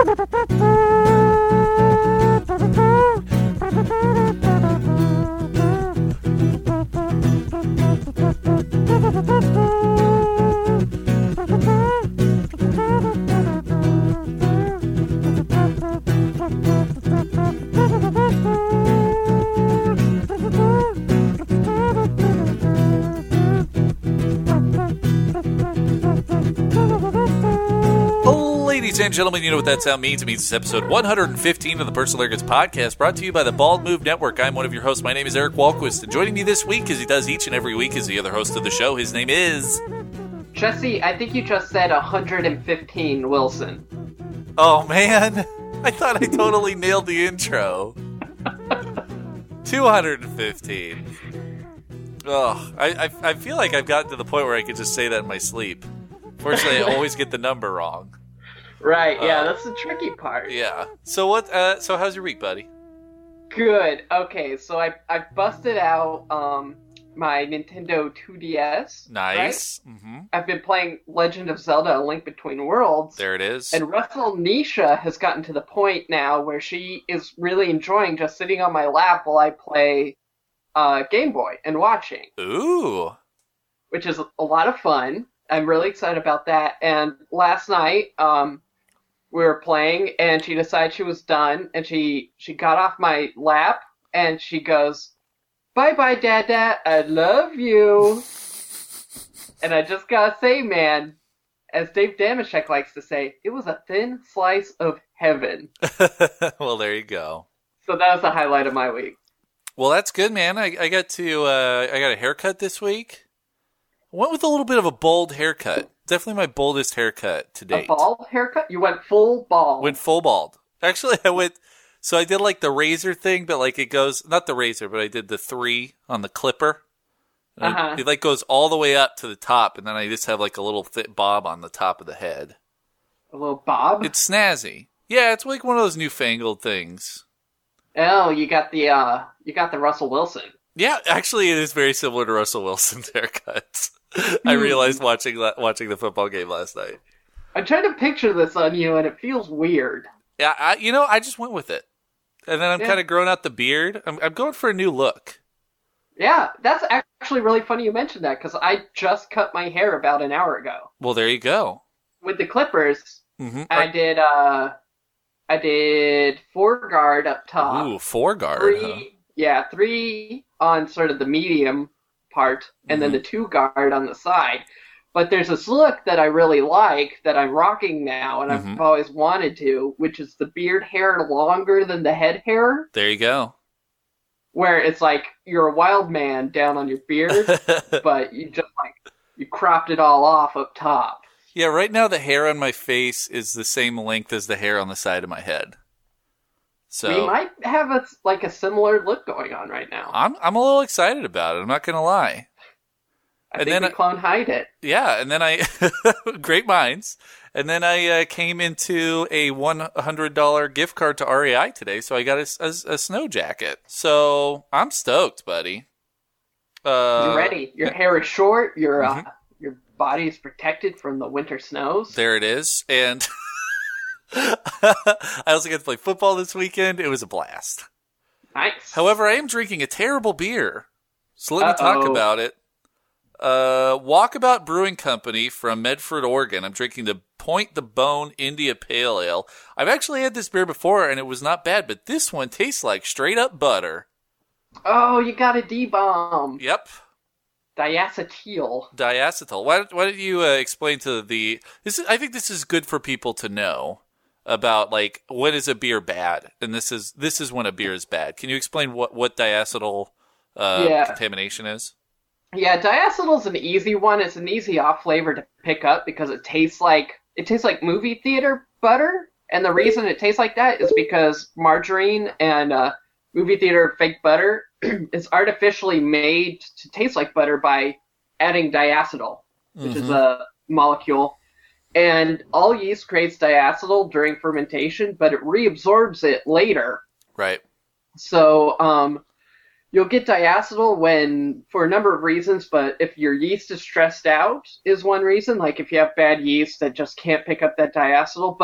Ladies and gentlemen, you know what that sound means. It means it's episode 115 of the Personal Arrogance Podcast, brought to you by the Bald Move Network. I'm one of your hosts. My name is Eric Walquist, and joining me this week, as he does each and every week, is the other host of the show. His name is... Jesse, I think you just said 115, Wilson. Oh, man. I thought I totally nailed the intro. 215. Oh, I feel like I've gotten to the point where I could just say that in my sleep. Fortunately, I always get the number wrong. Right, yeah, that's the tricky part. Yeah. So what? So how's your week, buddy? Good. Okay, so I busted out my Nintendo 2DS. Nice. Right? Mm-hmm. I've been playing Legend of Zelda: A Link Between Worlds. There it is. And Russell Nisha has gotten to the point now where she is really enjoying just sitting on my lap while I play Game Boy and watching. Ooh. Which is a lot of fun. I'm really excited about that. And last night, we were playing, and she decided she was done, and she got off my lap, and she goes, "Bye-bye, Dada, I love you." And I just gotta say, man, as Dave Damashek likes to say, it was a thin slice of heaven. Well, there you go. So that was the highlight of my week. Well, that's good, man. I got a haircut this week. I went with a little bit of a bold haircut. Definitely my boldest haircut to date. A bald haircut? You went full bald. Went full bald. Actually, so I did like the razor thing, but like it goes, not the razor, but I did the 3 on the clipper. It like goes all the way up to the top, and then I just have like a little thick bob on the top of the head. A little bob? It's snazzy. Yeah, it's like one of those newfangled things. Oh, you got the Russell Wilson. Yeah, actually it is very similar to Russell Wilson's haircuts. I realized watching the football game last night. I'm trying to picture this on you, and it feels weird. Yeah, I just went with it. And then I'm kind of growing out the beard. I'm going for a new look. Yeah, that's actually really funny you mentioned that, because I just cut my hair about an hour ago. Well, there you go. With the clippers, I did 4 guard up top. Ooh, 4 guard, 3 on sort of the medium part, and then the 2 guard on the side. But there's this look that I really like that I'm rocking now, and I've always wanted to, which is the beard hair longer than the head hair. There you go. Where it's like you're a wild man down on your beard, but you cropped it all off up top. Yeah, right now the hair on my face is the same length as the hair on the side of my head. So we might have a similar look going on right now. I'm a little excited about it. I'm not going to lie. I think we clone hide it. Yeah, and then great minds. And then I came into a $100 gift card to REI today, so I got a snow jacket. So I'm stoked, buddy. You're ready. Your hair is short. Your body is protected from the winter snows. There it is. And I also got to play football this weekend. It was a blast. Nice. However, I am drinking a terrible beer. So let me talk about it. Walkabout Brewing Company from Medford, Oregon. I'm drinking the Point the Bone India Pale Ale. I've actually had this beer before, and it was not bad, but this one tastes like straight up butter. Oh, you got a D-bomb. Yep. Diacetyl. Why don't you explain to I think this is good for people to know about, like, when is a beer bad, and this is when a beer is bad. Can you explain what diacetyl contamination is? Yeah, diacetyl's an easy one. It's an easy off flavor to pick up because it tastes like movie theater butter, and the reason it tastes like that is because margarine and movie theater fake butter is artificially made to taste like butter by adding diacetyl, which is a molecule. And all yeast creates diacetyl during fermentation, but it reabsorbs it later. Right. So you'll get diacetyl for a number of reasons, but if your yeast is stressed out is one reason, like if you have bad yeast that just can't pick up that diacetyl. But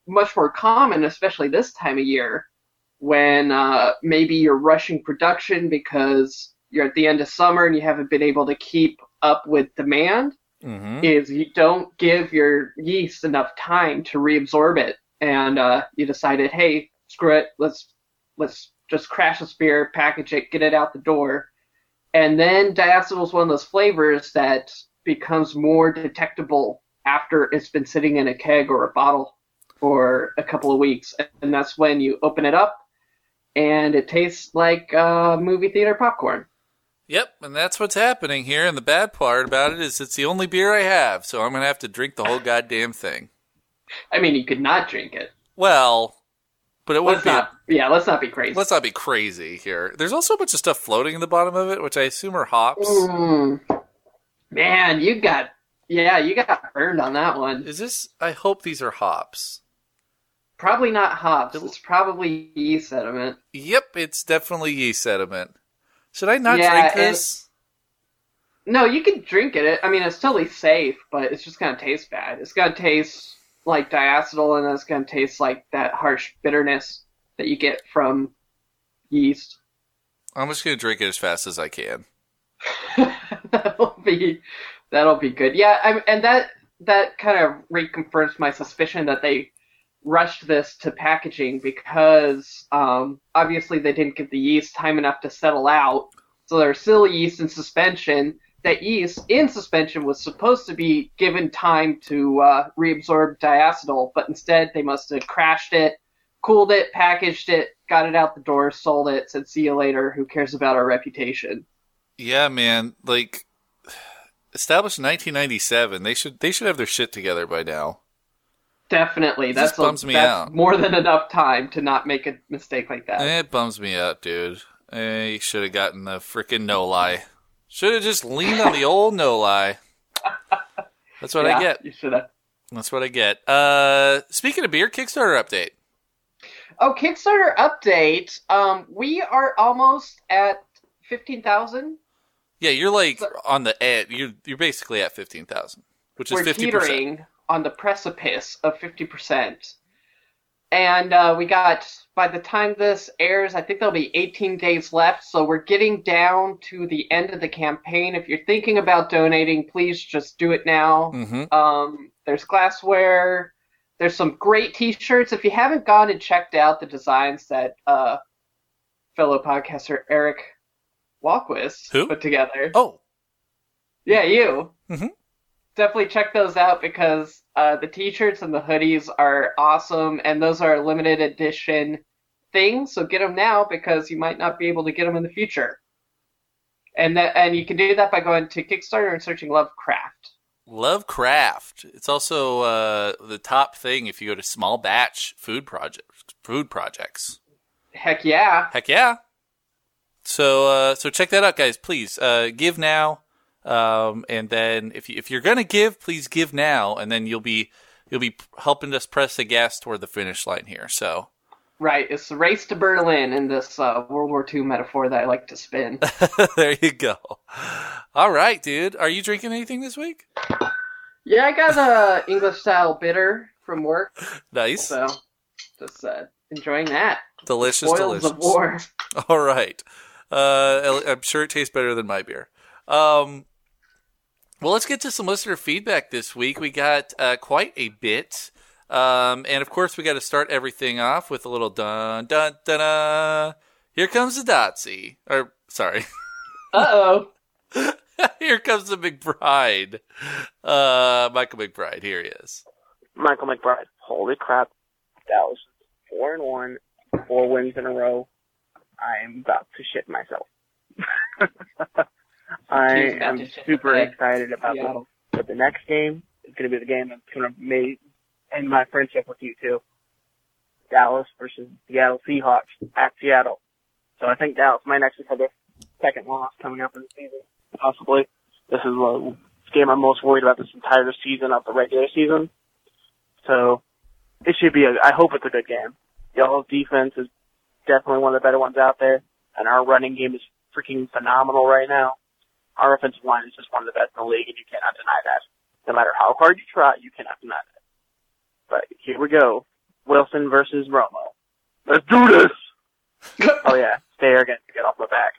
much more common, especially this time of year, when maybe you're rushing production because you're at the end of summer and you haven't been able to keep up with demand, is you don't give your yeast enough time to reabsorb it. And you decided, hey, screw it, let's just crash this beer, package it, get it out the door. And then diacetyl is one of those flavors that becomes more detectable after it's been sitting in a keg or a bottle for a couple of weeks. And that's when you open it up, and it tastes like movie theater popcorn. Yep, and that's what's happening here. And the bad part about it is it's the only beer I have, so I'm going to have to drink the whole goddamn thing. I mean, you could not drink it. Well, but it wouldn't be... let's not be crazy. Let's not be crazy here. There's also a bunch of stuff floating in the bottom of it, which I assume are hops. Man, you got burned on that one. Is this... I hope these are hops. Probably not hops. It's probably yeast sediment. Yep, it's definitely yeast sediment. Should I not drink this? No, you can drink it. I mean, it's totally safe, but it's just going to taste bad. It's going to taste like diacetyl, and it's going to taste like that harsh bitterness that you get from yeast. I'm just going to drink it as fast as I can. That'll be good. Yeah, and that kind of reconfirms my suspicion that they rushed this to packaging because obviously they didn't give the yeast time enough to settle out. So there's still yeast in suspension. That yeast in suspension was supposed to be given time to reabsorb diacetyl, but instead they must have crashed it, cooled it, packaged it, got it out the door, sold it, said see you later, who cares about our reputation. Yeah, man, like established in 1997, they should have their shit together by now. Definitely. That bums me out. More than enough time to not make a mistake like that. It bums me out, dude. You should have gotten the frickin' no-lie. Should have just leaned on the old no-lie. That's what I get. You should have. That's what I get. Speaking of beer, Kickstarter update. Oh, Kickstarter update. We are almost at 15,000. Yeah, you're like on the edge. You're basically at 15,000, which is 50%. We're teetering on the precipice of 50%. And we got, by the time this airs, I think there'll be 18 days left. So we're getting down to the end of the campaign. If you're thinking about donating, please just do it now. There's glassware. There's some great t-shirts. If you haven't gone and checked out the designs that fellow podcaster Eric Walquist put together. Oh. Yeah, you. Definitely check those out because the t-shirts and the hoodies are awesome, and those are limited edition things, so get them now because you might not be able to get them in the future. And you can do that by going to Kickstarter and searching Lovecraft. Lovecraft. It's also the top thing if you go to small batch food projects. Heck yeah. So check that out, guys. Please give now. And then if you're gonna give, please give now, and then you'll be helping us press the gas toward the finish line here. So right, it's the race to Berlin in this World War II metaphor that I like to spin. There you go. All right, dude. Are you drinking anything this week? Yeah, I got a English style bitter from work. Nice. So just enjoying that. Delicious. Of war. All right. I'm sure it tastes better than my beer. Well, let's get to some listener feedback this week. We got quite a bit. And, of course, we got to start everything off with a little dun, dun, dun, dun. Here comes the Dotsy. Or, sorry. Uh-oh. Here comes the McBride. Michael McBride. Here he is. Michael McBride. Holy crap. Dallas 4-1, 4 wins in a row. I'm about to shit myself. I am super excited about the next game. It's going to be the game that's going to end my friendship with you two. Dallas versus Seattle Seahawks at Seattle. So I think Dallas might actually have their second loss coming up in the season, possibly. This is the game I'm most worried about this entire season of the regular season. So it should be I hope it's a good game. Y'all's defense is definitely one of the better ones out there, and our running game is freaking phenomenal right now. Our offensive line is just one of the best in the league, and you cannot deny that. No matter how hard you try, you cannot deny that. But here we go. Wilson versus Romo. Let's do this! Oh yeah, stay arrogant to get off my back,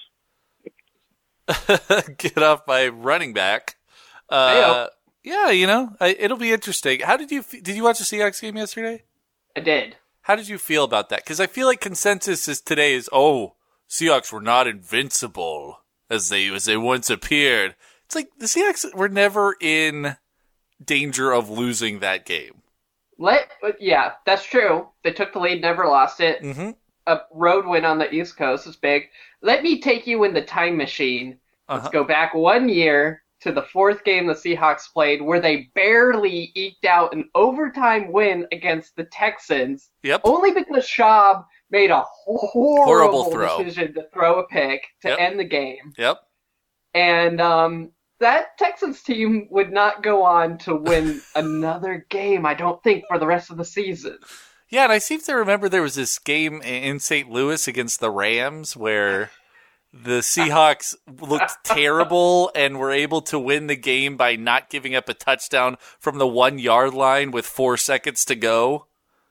of course. Get off my running back. Yeah, it'll be interesting. How did you watch the Seahawks game yesterday? I did. How did you feel about that? Because I feel like consensus today is, Seahawks were not invincible as they once appeared. It's like the Seahawks were never in danger of losing that game. Yeah, that's true. They took the lead, never lost it. Mm-hmm. A road win on the East Coast is big. Let me take you in the time machine. Let's go back 1 year to the fourth game the Seahawks played, where they barely eked out an overtime win against the Texans. Yep. Only because Schaub made a horrible throw. decision to throw a pick to end the game. Yep. And that Texans team would not go on to win another game, I don't think, for the rest of the season. Yeah, and I seem to remember there was this game in St. Louis against the Rams where the Seahawks looked terrible and were able to win the game by not giving up a touchdown from the 1 yard line with 4 seconds to go.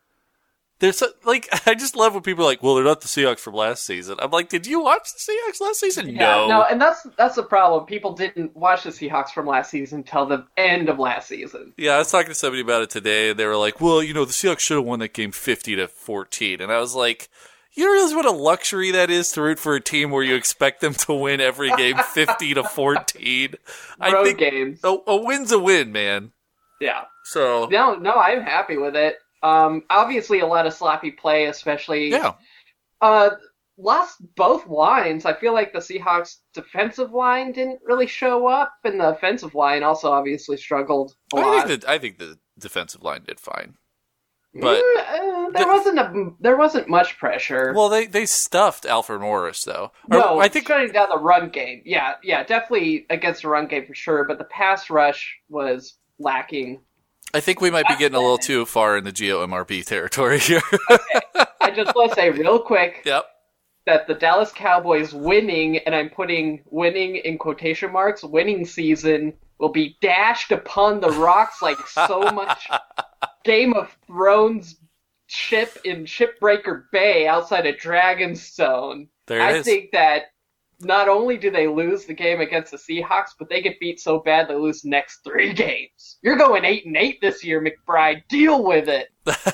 I just love when people are like, well, they're not the Seahawks from last season. I'm like, did you watch the Seahawks last season? Yeah, no, and that's the problem. People didn't watch the Seahawks from last season until the end of last season. Yeah, I was talking to somebody about it today, and they were like, well, the Seahawks should have won that game 50-14. And I was like, you don't realize what a luxury that is to root for a team where you expect them to win every game 50-14. I think games. A win's a win, man. Yeah. So no, I'm happy with it. Obviously a lot of sloppy play, especially. Yeah. Lost both lines. I feel like the Seahawks defensive line didn't really show up, and the offensive line also obviously struggled a lot. I think the defensive line did fine. But there wasn't much pressure. Well, they stuffed Alfred Morris though. No, I think shutting down the run game. Yeah, definitely against the run game for sure. But the pass rush was lacking. I think we might be getting a little too far in the GOMRB territory here. Okay. I just want to say real quick. Yep. That the Dallas Cowboys winning, and I'm putting winning in quotation marks, winning season will be dashed upon the rocks like so much Game of Thrones ship in Shipbreaker Bay outside of Dragonstone. I think that not only do they lose the game against the Seahawks, but they get beat so bad they lose the next 3 games. You're going 8-8 this year, McBride. Deal with it.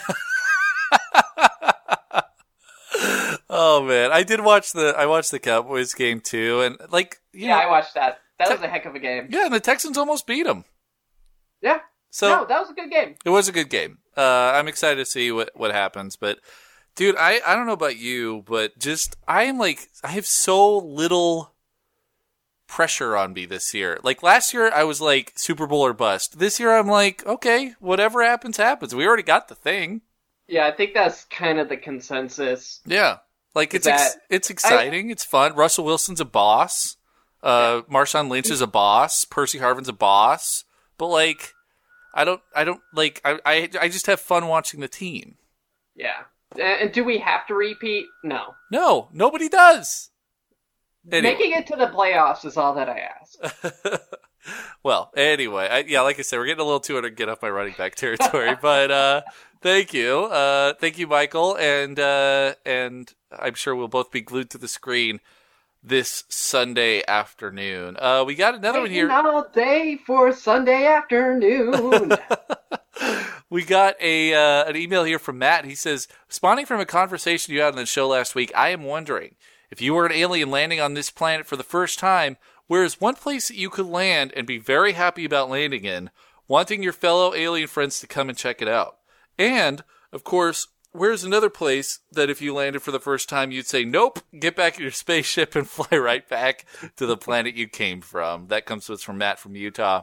Oh man, I watched the Cowboys game too, and I watched that. That was a heck of a game. Yeah, and the Texans almost beat them. Yeah. So that was a good game. It was a good game. I'm excited to see what happens, but dude, I don't know about you, but just I have so little pressure on me this year. Like last year I was like Super Bowl or bust. This year I'm like, okay, whatever happens happens. We already got the thing. Yeah, I think that's kind of the consensus. Yeah. Like it's exciting, it's fun. Russell Wilson's a boss. Marshawn Lynch is a boss. Percy Harvin's a boss. But I just have fun watching the team. Yeah. And do we have to repeat? No. No, nobody does. Anyway. Making it to the playoffs is all that I ask. Well, anyway, like I said, we're getting a little too to get off my running back territory, but thank you, Michael, and I'm sure we'll both be glued to the screen this Sunday afternoon. We got another one here. All day for Sunday afternoon. We got an email here from Matt. He says, spawning from a conversation you had on the show last week, I am wondering, if you were an alien landing on this planet for the first time, where is one place that you could land and be very happy about landing in, wanting your fellow alien friends to come and check it out? And, of course, where's another place that if you landed for the first time, you'd say, nope, get back in your spaceship and fly right back to the planet you came from? That comes to us from Matt from Utah.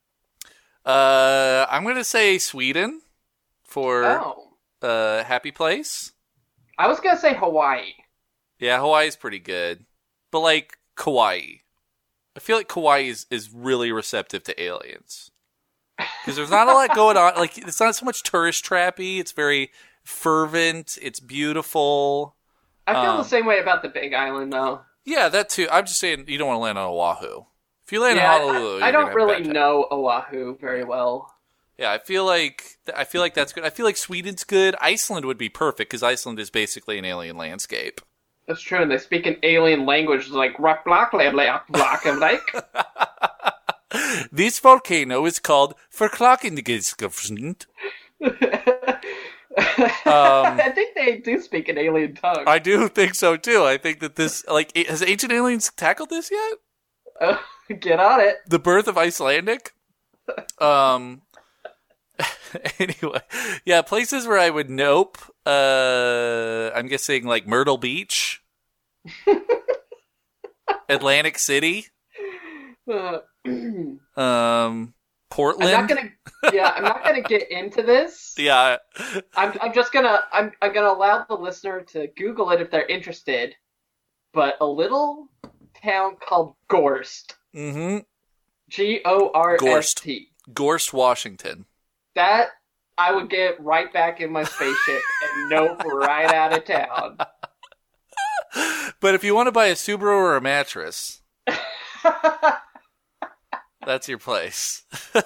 I'm going to say Sweden for happy place. I was going to say Hawaii. Yeah, Hawaii's pretty good. But Kauai. I feel like Kauai is really receptive to aliens. Because there's not a lot going on. It's not so much tourist trappy. It's very fervent. It's beautiful. I feel the same way about the Big Island, though. Yeah, that too. I'm just saying you don't want to land on Oahu. If you land on Honolulu, I don't really know Oahu very well. Yeah, I feel like that's good. I feel like Sweden's good. Iceland would be perfect because Iceland is basically an alien landscape. That's true, and they speak an alien language like rock block like. This volcano is called Verklakendigesgefsnd. I think they do speak an alien tongue. I do think so too. I think that this, like, has Ancient Aliens tackled this yet? Get on it. The birth of Icelandic? Anyway, yeah, places where I would nope. I'm guessing like Myrtle Beach, Atlantic City, Portland. I'm not gonna get into this. Yeah, I'm just gonna allow the listener to Google it if they're interested. But a little town called Gorst. Mm-hmm. Gorst. Gorst, Washington. That I would get right back in my spaceship and nope right out of town. But if you want to buy a Subaru or a mattress, that's your place.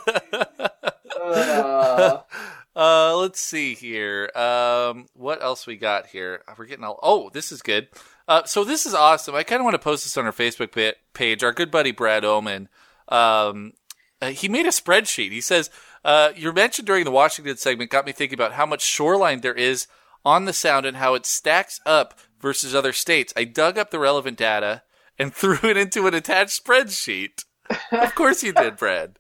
Let's see here. What else we got here? We're getting all. Oh, this is good. So this is awesome. I kind of want to post this on our Facebook page. Our good buddy Brad Oman. He made a spreadsheet. He says, your mention during the Washington segment got me thinking about how much shoreline there is on the Sound and how it stacks up versus other states. I dug up the relevant data and threw it into an attached spreadsheet. Of course you did, Brad.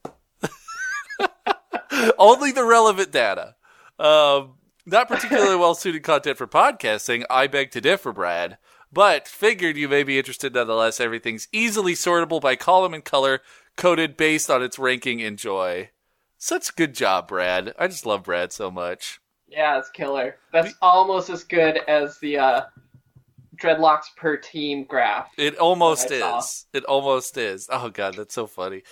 Only the relevant data. Not particularly well-suited content for podcasting. I beg to differ, Brad. But figured you may be interested nonetheless. Everything's easily sortable by column and color, coded based on its ranking in joy. Such a good job, Brad. I just love Brad so much. Yeah, it's killer. That's almost as good as the dreadlocks per team graph. It almost is. It almost is. Oh, God, that's so funny.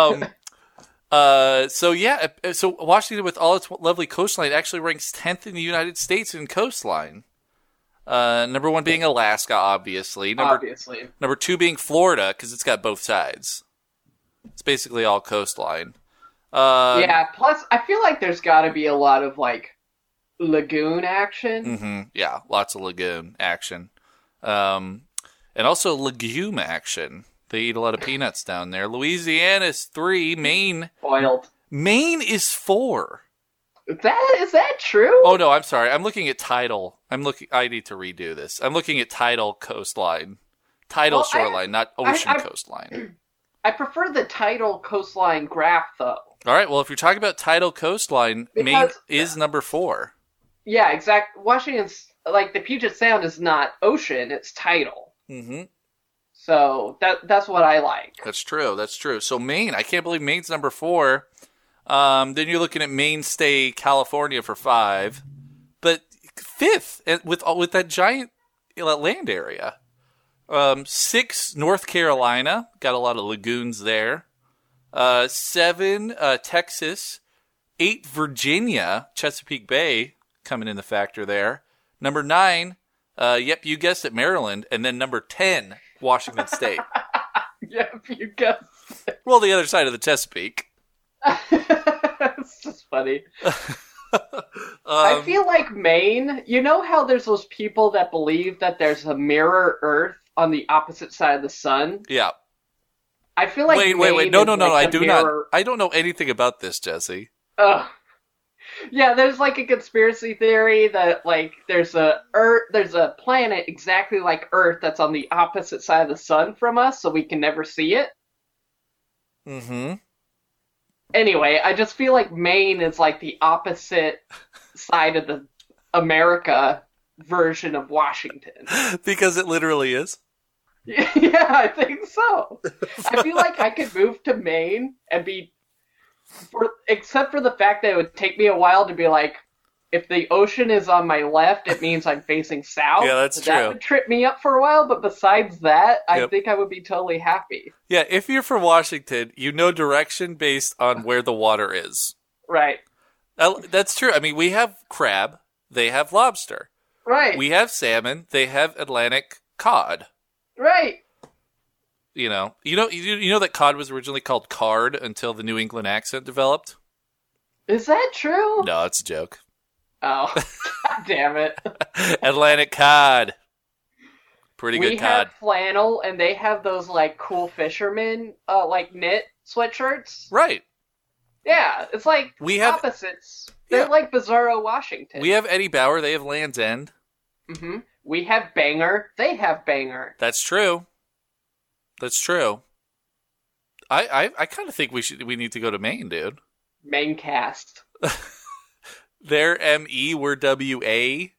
So Washington, with all its lovely coastline, actually ranks 10th in the United States in coastline. Number 1 being Alaska, obviously. Number 2 being Florida, because it's got both sides. It's basically all coastline. Yeah, plus I feel like there's got to be a lot of, like, lagoon action. Mm-hmm. Yeah, lots of lagoon action. And also legume action. They eat a lot of peanuts down there. Louisiana's 3, Maine. Boiled. Maine is 4. Is that true? Oh, no, I'm sorry. I'm looking at tidal. I need to redo this. I'm looking at tidal coastline. Tidal shoreline, not ocean coastline. I prefer the tidal coastline graph, though. All right, well, if you're talking about tidal coastline, Maine is number 4. Yeah, exactly. Washington's, like, the Puget Sound is not ocean, it's tidal. Mm-hmm. So that's what I like. That's true. So Maine, I can't believe Maine's number 4. Then you're looking at Mainstay, California for 5. But 5th, with that giant land area. 6, North Carolina. Got a lot of lagoons there. 7, Texas. 8, Virginia. Chesapeake Bay coming in the factor there. Number 9, yep, you guessed it, Maryland. And then number 10, Washington State. Yep, you guessed it. Well, the other side of the Chesapeake. It's just funny. I feel like Maine, you know how there's those people that believe that there's a mirror Earth on the opposite side of the sun? Yeah. I feel like Wait. No, I do not. I don't know anything about this, Jesse. Yeah, there's like a conspiracy theory that like there's a planet exactly like Earth that's on the opposite side of the sun from us, so we can never see it. Mm-hmm. Anyway, I just feel like Maine is like the opposite side of the America version of Washington. Because it literally is. Yeah, I think so. I feel like I could move to Maine and be, except for the fact that it would take me a while to be like, if the ocean is on my left, it means I'm facing south. Yeah, that's true. That would trip me up for a while, but besides that, I think I would be totally happy. Yeah, if you're from Washington, you know direction based on where the water is. Right. That's true. I mean, we have crab, they have lobster. Right. We have salmon, they have Atlantic cod. Right. You know that cod was originally called card until the New England accent developed? Is that true? No, it's a joke. Oh, God damn it. Atlantic cod. Pretty good We cod. have flannel, and they have those, like, cool fishermen, like, knit sweatshirts. Right. Yeah, it's like We have- opposites. They're Yeah. like Bizarro Washington. We have Eddie Bauer. They have Land's End. Mm-hmm. We have Banger. They have Banger. That's true. That's true. I kind of think we need to go to Maine, dude. Main cast. They're M-E, we're W-A,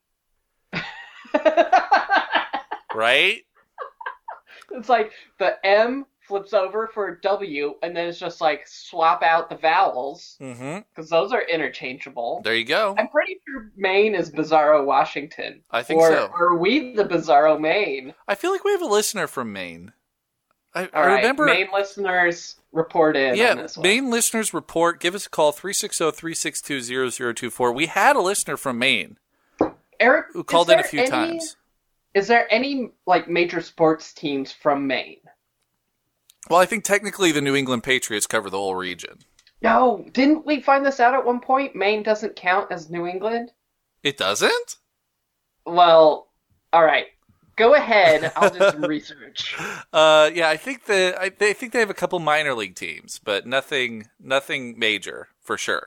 right? It's like the M flips over for W, and then it's just like swap out the vowels, Mm-hmm. because those are interchangeable. There you go. I'm pretty sure Maine is Bizarro Washington. I think or, so. Or are we the Bizarro Maine? I feel like we have a listener from Maine. I All right, remember. Maine listeners report in on this one. Maine listeners report. Give us a call, 360-362-0024. We had a listener from Maine Eric, who called in a few times. Is there any like major sports teams from Maine? Well, I think technically the New England Patriots cover the whole region. No, didn't we find this out at one point? Maine doesn't count as New England? It doesn't? Well, all right. Go ahead. I'll do some research. Yeah, I think they have a couple minor league teams, but nothing major for sure.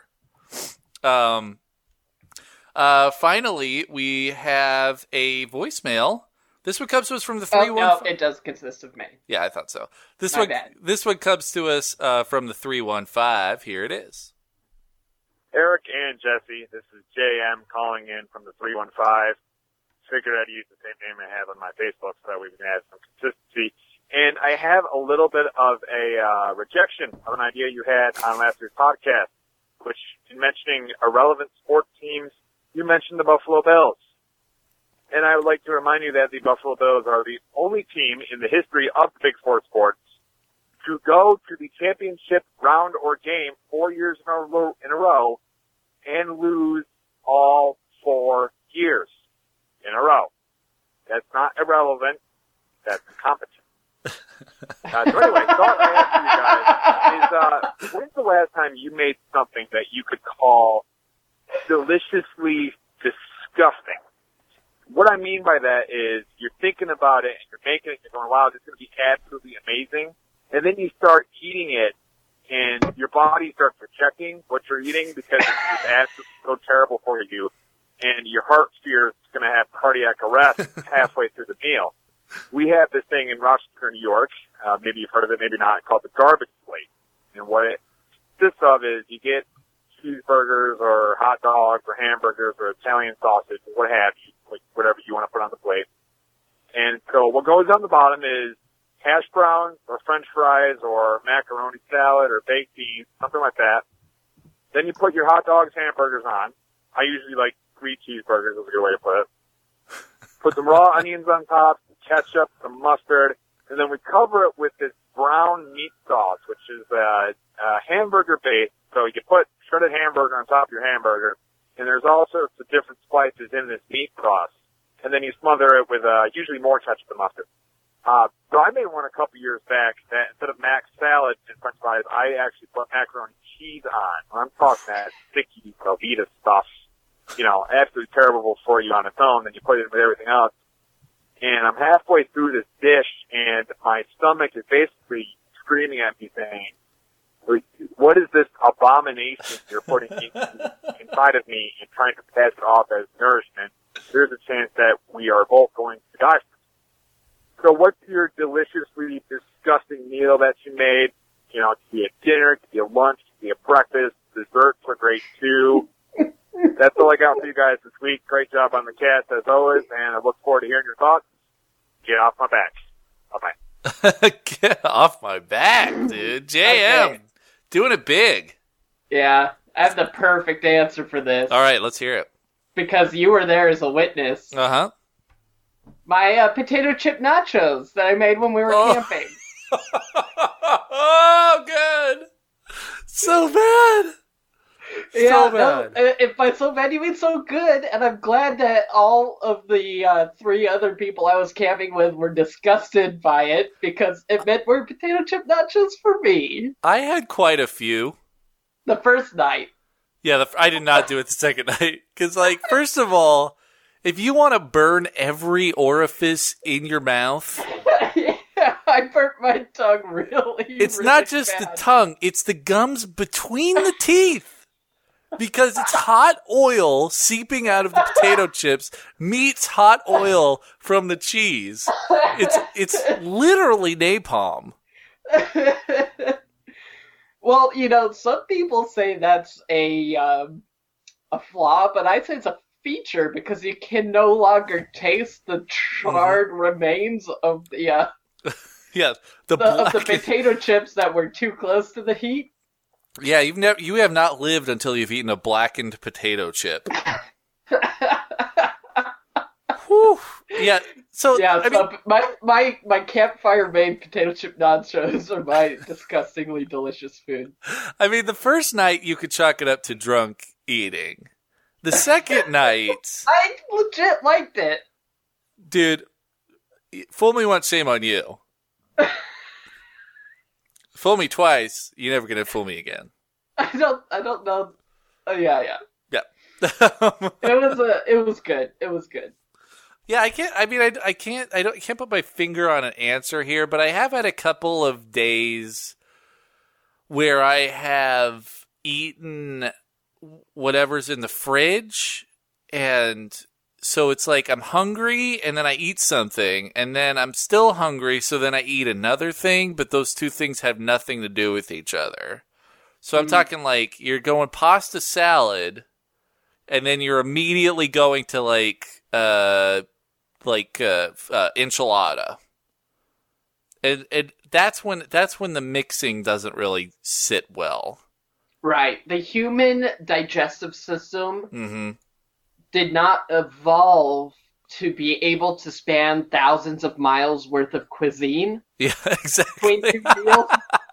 Finally, we have a voicemail. This one comes to us from the 315. No, it does consist of Maine. Yeah, I thought so. This My bad. one comes to us from the 315. Here it is. Eric and Jesse, this is JM calling in from the 315. Figured I'd use the same name I have on my Facebook so that we can add some consistency. And I have a little bit of a rejection of an idea you had on last week's podcast, which, in mentioning irrelevant sports teams, you mentioned the Buffalo Bills. And I would like to remind you that the Buffalo Bills are the only team in the history of the big four sports to go to the championship round or game 4 years in a row and lose all 4 years in a row. That's not irrelevant. That's competent. So anyway, thought I asked you guys is, when's the last time you made something that you could call deliciously disgusting? What I mean by that is you're thinking about it and you're making it and you're going, wow, this is going to be absolutely amazing. And then you start eating it and your body starts rejecting what you're eating because it's just absolutely so terrible for you. And your heart sphere is going to have cardiac arrest halfway through the meal. We have this thing in Rochester, New York. Maybe you've heard of it, maybe not, called the garbage plate. And what it consists of is you get cheeseburgers or hot dogs or hamburgers or Italian sausage or what have you, like whatever you want to put on the plate. And so what goes on the bottom is hash browns or French fries or macaroni salad or baked beans, something like that. Then you put your hot dogs, hamburgers on. I usually like 3 cheeseburgers is a good way to put it. Put some raw onions on top, some ketchup, some mustard, and then we cover it with this brown meat sauce, which is hamburger base. So you can put shredded hamburger on top of your hamburger, and there's all sorts of different spices in this meat sauce. And then you smother it with usually more ketchup and mustard. So I made one a couple years back that instead of mac salad and French fries, I actually put macaroni cheese on. I'm talking that sticky Velveeta stuff. You know, absolutely terrible for you on its own, then you put it in with everything else. And I'm halfway through this dish, and my stomach is basically screaming at me saying, what is this abomination you're putting inside of me and trying to pass it off as nourishment? There's a chance that we are both going to die. So what's your deliciously disgusting meal that you made? You know, it could be a dinner, it could be a lunch, it could be a breakfast, desserts are great too. That's all I got for you guys this week. Great job on the cast as always, and I look forward to hearing your thoughts. Get off my back. Bye-bye. Get off my back, dude. JM. Okay. Doing it big. Yeah, I have the perfect answer for this. All right, let's hear it. Because you were there as a witness. Uh-huh. My potato chip nachos that I made when we were camping. Oh, good. So bad. Yeah, so bad. No, if by so bad you mean so good, and I'm glad that all of the 3 other people I was camping with were disgusted by it, because it meant more potato chip nachos for me. I had quite a few. The first night. Yeah, I did not do it the second night. Because, like, first of all, if you want to burn every orifice in your mouth... Yeah, I burnt my tongue really It's really not just bad. the tongue, it's the gums between the teeth. Because it's hot oil seeping out of the potato chips meets hot oil from the cheese. It's literally napalm. Well, you know, some people say that's a flaw, but I'd say it's a feature because you can no longer taste the charred remains of the Yeah, of the potato chips that were too close to the heat. Yeah, you have not lived until you've eaten a blackened potato chip. Whew. Yeah. So Yeah, I mean, my campfire made potato chip nachos are my disgustingly delicious food. I mean, the first night you could chalk it up to drunk eating. The second night, I legit liked it. dude, fool me once, shame on you. Fool me twice, you're never gonna fool me again. I don't know. Oh, yeah. Yeah. It was good. It was good. Yeah, I can't put my finger on an answer here, but I have had a couple of days where I have eaten whatever's in the fridge, and so it's like I'm hungry, and then I eat something, and then I'm still hungry, so then I eat another thing, but those two things have nothing to do with each other. So I'm talking like you're going pasta salad, and then you're immediately going to enchilada, and that's when the mixing doesn't really sit well. Right. The human digestive system did not evolve to be able to span thousands of miles worth of cuisine. Yeah, exactly. Between two meals.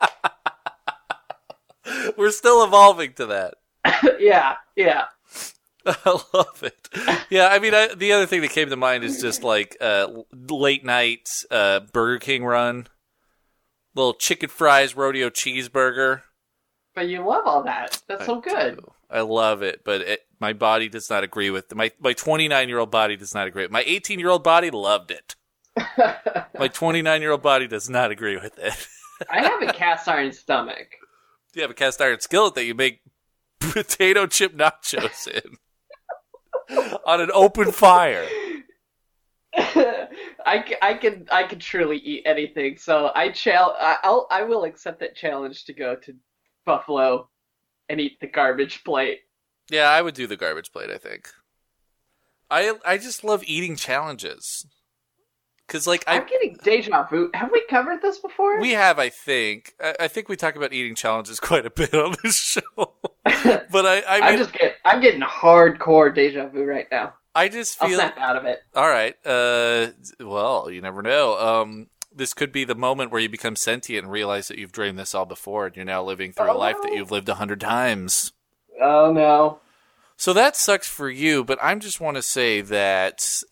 We're still evolving to that. Yeah. I love it. Yeah, I mean, the other thing that came to mind is just like late night Burger King run, little chicken fries, rodeo cheeseburger. But you love all that. That's so good. I love it, but my body does not agree with my 29-year-old body does not agree. My 18-year-old body loved it. My 29-year-old body does not agree with it. I have a cast iron stomach. You have a cast iron skillet that you make potato chip nachos in on an open fire. I can truly eat anything. So I will accept that challenge to go to Buffalo and eat the garbage plate. Yeah, I would do the garbage plate, I think. I just love eating challenges. Cause I'm getting deja vu. Have we covered this before? We have, I think. I think we talk about eating challenges quite a bit on this show. But I'm getting hardcore deja vu right now. I just feel I'll snap out of it. All right. Well, you never know. This could be the moment where you become sentient and realize that you've dreamed this all before, and you're now living through a life that you've lived 100 times. Oh no. So that sucks for you, but I just want to say that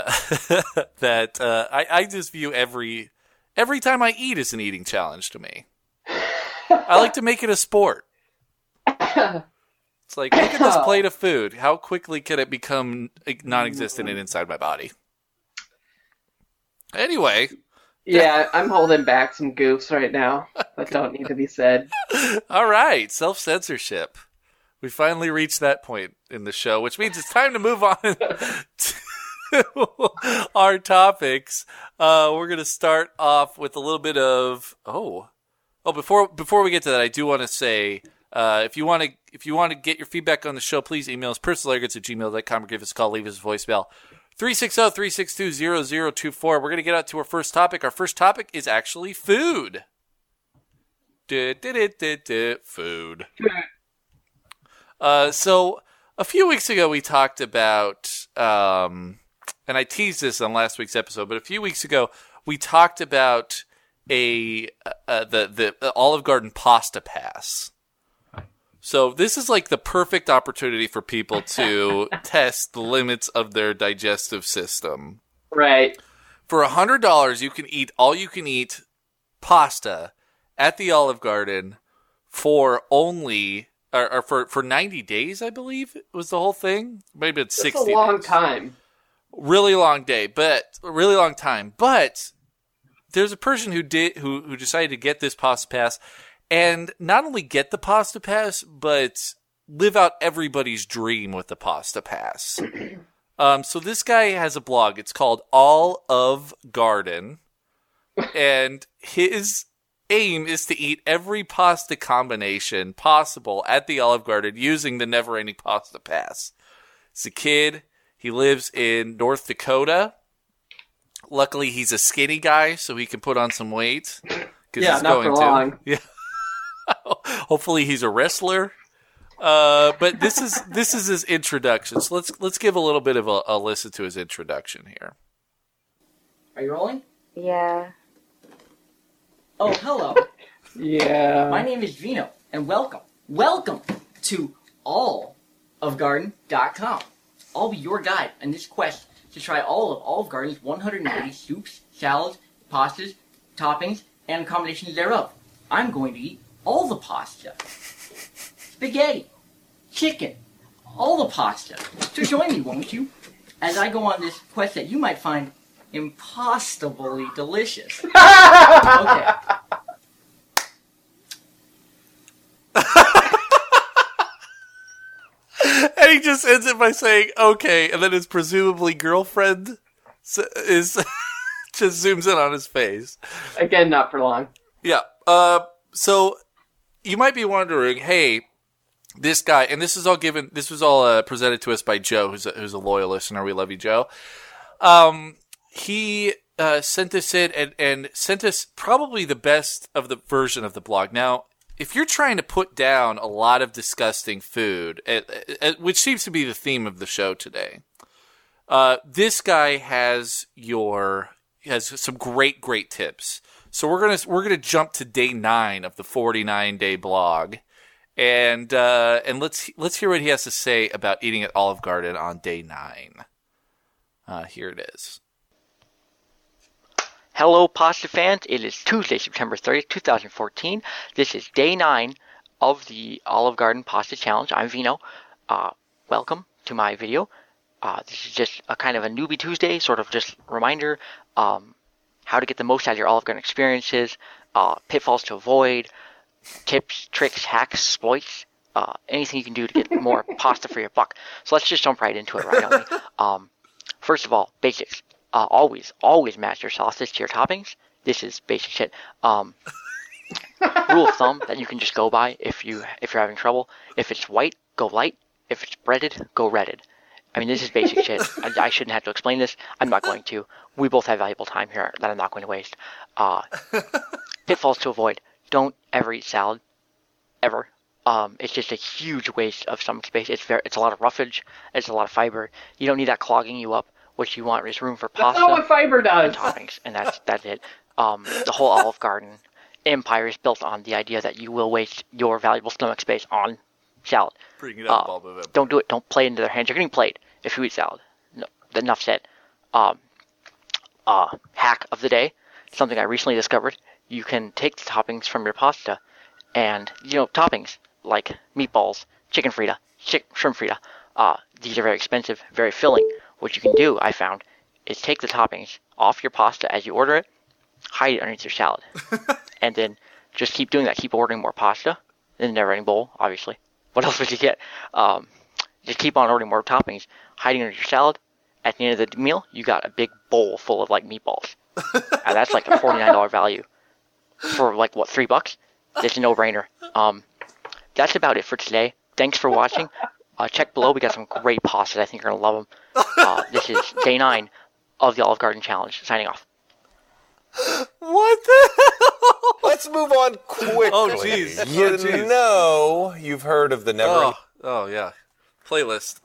I just view every time I eat as an eating challenge to me. I like to make it a sport. It's like, look at this plate of food. How quickly can it become non-existent and inside my body? Anyway. Yeah, I'm holding back some goofs right now that don't need to be said. All right, self-censorship. We finally reached that point in the show, which means it's time to move on to our topics. We're going to start off with a little bit of before we get to that, I do want to say if you want to get your feedback on the show, please email us personalarrogance@gmail.com or give us a call, leave us a voicemail. 360-362-0024. We're going to get out to our first topic. Our first topic is actually food. Food. So a few weeks ago we talked about, and I teased this on last week's episode, but a few weeks ago we talked about the Olive Garden Pasta Pass. So this is like the perfect opportunity for people to test the limits of their digestive system. Right. For $100, you can eat all you can eat pasta at the Olive Garden for only or for 90 days, I believe was the whole thing. Maybe it's 60 That's a long days. time. Really long time. But there's a person who decided to get this Pasta Pass, and not only get the Pasta Pass, but live out everybody's dream with the Pasta Pass. So this guy has a blog. It's called All of Garden, and his aim is to eat every pasta combination possible at the Olive Garden using the Never-Ending Pasta Pass. He's a kid. He lives in North Dakota. Luckily, he's a skinny guy, so he can put on some weight. Yeah, he's not for long. Yeah. Hopefully, he's a wrestler. But this is his introduction. So let's give a little bit of a listen to his introduction here. Are you rolling? Yeah. Oh, hello. Yeah. My name is Vino, and welcome to allofgarden.com. I'll be your guide on this quest to try all of Olive Garden's 180 soups, salads, pastas, toppings, and combinations thereof. I'm going to eat all the pasta. Spaghetti, chicken, all the pasta. So join me, won't you, as I go on this quest that you might find impossibly delicious. Okay. And he just ends it by saying, okay, and then his presumably girlfriend is just zooms in on his face. Again, not for long. Yeah. So you might be wondering, hey, this guy, and this was all presented to us by Joe, who's a loyal listener. We love you, Joe. He sent this in and sent us probably the best of the version of the blog. Now, if you're trying to put down a lot of disgusting food, which seems to be the theme of the show today, this guy has some great tips. So we're gonna jump to day 9 of the 49-day blog, and let's hear what he has to say about eating at Olive Garden on day 9. Here it is. Hello, pasta fans. It is Tuesday, September 30th, 2014. This is day 9 of the Olive Garden Pasta Challenge. I'm Vino. Welcome to my video. This is just a kind of a newbie Tuesday, sort of just reminder how to get the most out of your Olive Garden experiences, pitfalls to avoid, tips, tricks, hacks, exploits, anything you can do to get more pasta for your buck. So let's just jump right into it, right on me. First of all, basics. Always match your sauces to your toppings. This is basic shit. Rule of thumb that you can just go by if you're having trouble. If it's white, go light. If it's breaded, go redded. I mean, this is basic shit. I shouldn't have to explain this. I'm not going to. We both have valuable time here that I'm not going to waste. Pitfalls to avoid. Don't ever eat salad. Ever. It's just a huge waste of stomach space. It's a lot of roughage. It's a lot of fiber. You don't need that clogging you up. What you want is room for pasta. That's not what fiber does. And toppings, and that's it. The whole Olive Garden empire is built on the idea that you will waste your valuable stomach space on salad. Bring it up, don't do it. Don't play into their hands. You're getting played if you eat salad. No, enough said. Hack of the day. Something I recently discovered. You can take the toppings from your pasta, and toppings like meatballs, chicken frita, shrimp frita. These are very expensive, very filling. What you can do, I found, is take the toppings off your pasta as you order it, hide it underneath your salad, and then just keep doing that. Keep ordering more pasta in the never-ending bowl, obviously. What else would you get? Just keep on ordering more toppings, hiding under your salad. At the end of the meal, you got a big bowl full of meatballs, and that's like a $49 value for $3. It's a no-brainer. That's about it for today. Thanks for watching. Check below. We got some great pastas. I think you're going to love them. This is day 9 of the Olive Garden Challenge. Signing off. What the hell? Let's move on quickly. Oh, jeez. You know you've heard of the never... Oh, yeah. Playlist.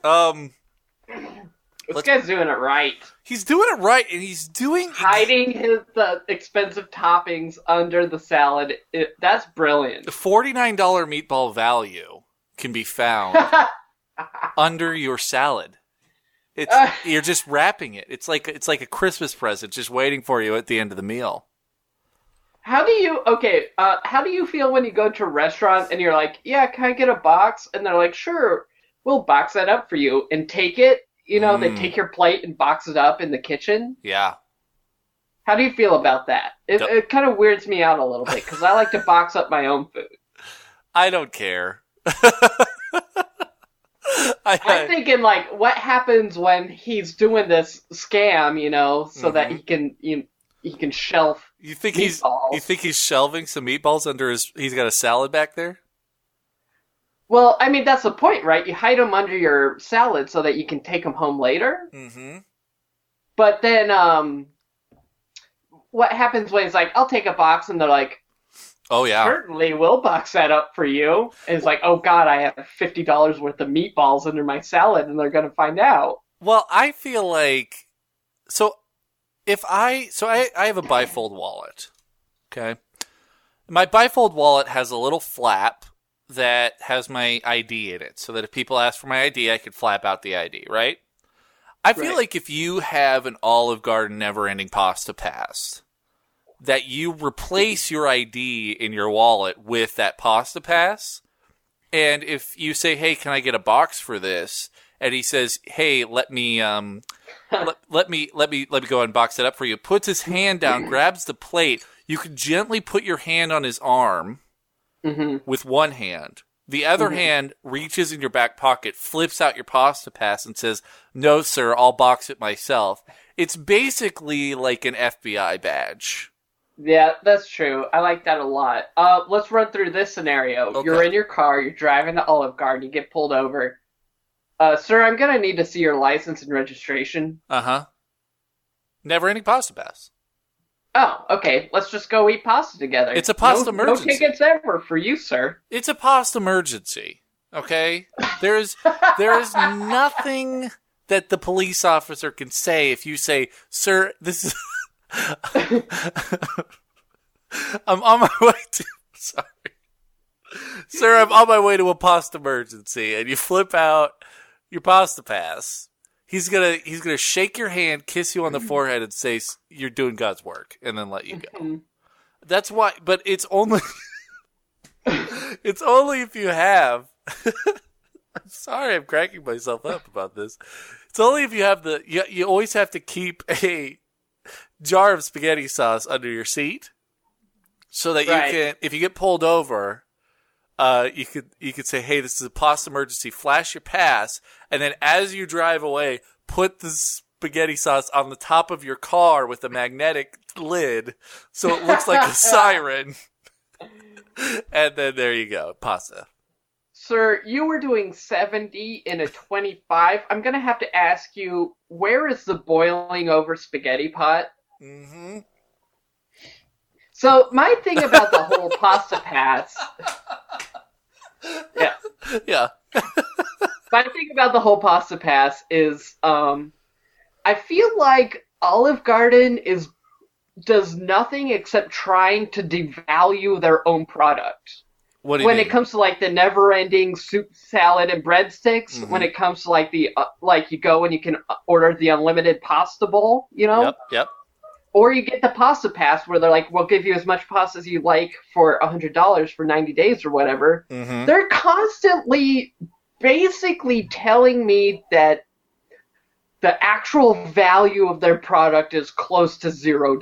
This guy's doing it right. He's doing it right, and he's hiding the expensive toppings under the salad. That's brilliant. The $49 meatball value can be found under your salad. You're just wrapping it. It's like a Christmas present just waiting for you at the end of the meal. How do you feel when you go to a restaurant and you're like, yeah, can I get a box? And they're like, sure, we'll box that up for you and take it. You know, they take your plate and box it up in the kitchen. Yeah. How do you feel about that? It kind of weirds me out a little bit because I like to box up my own food. I don't care. I'm thinking, like, what happens when he's doing this scam, you know, so that he can shelf meatballs. You think he's shelving some meatballs under he's got a salad back there? Well, I mean, that's the point, right? You hide them under your salad so that you can take them home later. Mm-hmm. But then, what happens when he's like, I'll take a box, and they're like, oh, yeah. Certainly, we'll box that up for you. And it's like, oh, God, I have $50 worth of meatballs under my salad, and they're going to find out. Well, I feel like... I have a bifold wallet, okay? My bifold wallet has a little flap that has my ID in it, so that if people ask for my ID, I could flap out the ID, right? I feel like if you have an Olive Garden never-ending pasta pass, that you replace your ID in your wallet with that pasta pass, and if you say, hey, can I get a box for this? And he says, hey, let me let me go and box it up for you. Puts his hand down, grabs the plate. You can gently put your hand on his arm with one hand. The other hand reaches in your back pocket, flips out your pasta pass, and says, no, sir, I'll box it myself. It's basically like an FBI badge. Yeah, that's true. I like that a lot. Let's run through this scenario. Okay. You're in your car, you're driving to Olive Garden, you get pulled over. Sir, I'm going to need to see your license and registration. Uh-huh. Never ending pasta pass. Oh, okay. Let's just go eat pasta together. It's a pasta emergency. No tickets ever for you, sir. It's a pasta emergency, okay? There is nothing that the police officer can say if you say, sir, this is... I'm on my way to... Sorry. Sir, I'm on my way to a pasta emergency, and you flip out your pasta pass. He's gonna shake your hand, kiss you on the forehead, and say you're doing God's work, and then let you go. That's why. But it's only if you have. I'm sorry, I'm cracking myself up about this. It's only if you have you always have to keep a jar of spaghetti sauce under your seat, so that you can, if you get pulled over. You could say, hey, this is a pasta emergency, flash your pass, and then as you drive away, put the spaghetti sauce on the top of your car with a magnetic lid so it looks like a siren. And then there you go, pasta. Sir, you were doing 70 in a 25. I'm going to have to ask you, where is the boiling over spaghetti pot? Mm-hmm. So my thing about the whole pasta pass... Yeah. My thing about the whole pasta pass is, I feel like Olive Garden does nothing except trying to devalue their own product. What do you mean? When it comes to like the never-ending soup, salad, and breadsticks, when it comes to like the like you go and you can order the unlimited pasta bowl, you know? Yep. Or you get the pasta pass where they're like, we'll give you as much pasta as you like for $100 for 90 days or whatever. Mm-hmm. They're constantly basically telling me that the actual value of their product is close to $0.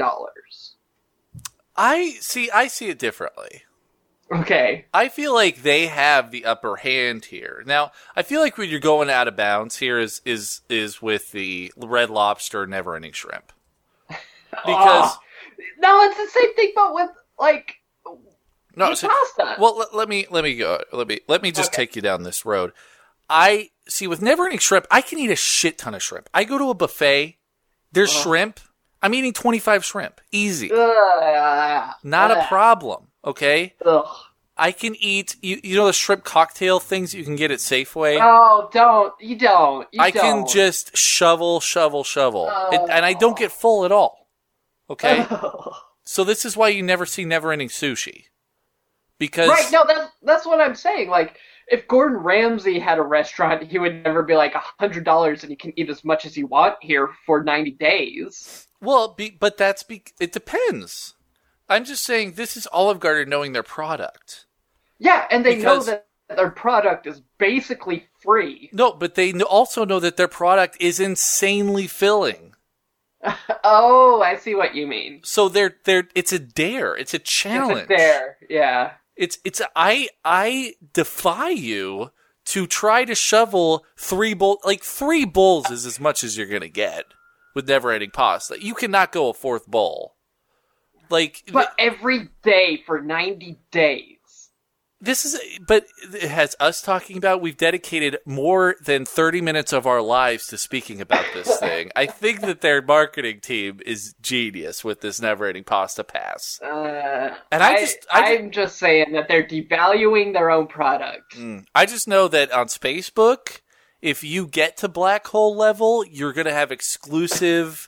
I see it differently. Okay. I feel like they have the upper hand here. Now, I feel like when you're going out of bounds here is with the Red Lobster Never Ending Shrimp. Because no, it's the same thing, but with like pasta. Well, let me go. Let me just take you down this road. I see with Never Ending Shrimp, I can eat a shit ton of shrimp. I go to a buffet. There's shrimp. I'm eating 25 shrimp, easy. Not a problem. Okay. I can eat. You know the shrimp cocktail things you can get at Safeway. Oh, don't. You don't. I can just shovel, and I don't get full at all. Okay? So this is why you never see Never-Ending Sushi. Because... Right, no, that's what I'm saying. Like, if Gordon Ramsay had a restaurant, he would never be like $100 and you can eat as much as you want here for 90 days. Well, but it depends. I'm just saying this is Olive Garden knowing their product. Yeah, and they know that their product is basically free. No, but they also know that their product is insanely filling. Oh, I see what you mean. So it's a dare. It's a challenge. It's a dare, yeah. I defy you to try to shovel 3 bowls. Like, 3 bowls is as much as you're going to get with never-ending pasta. You cannot go a 4th bowl. But every day for 90 days. But it has us talking about, we've dedicated more than 30 minutes of our lives to speaking about this thing. I think that their marketing team is genius with this never-ending pasta pass. I'm just saying that they're devaluing their own product. I just know that on Spacebook, if you get to black hole level, you're going to have exclusive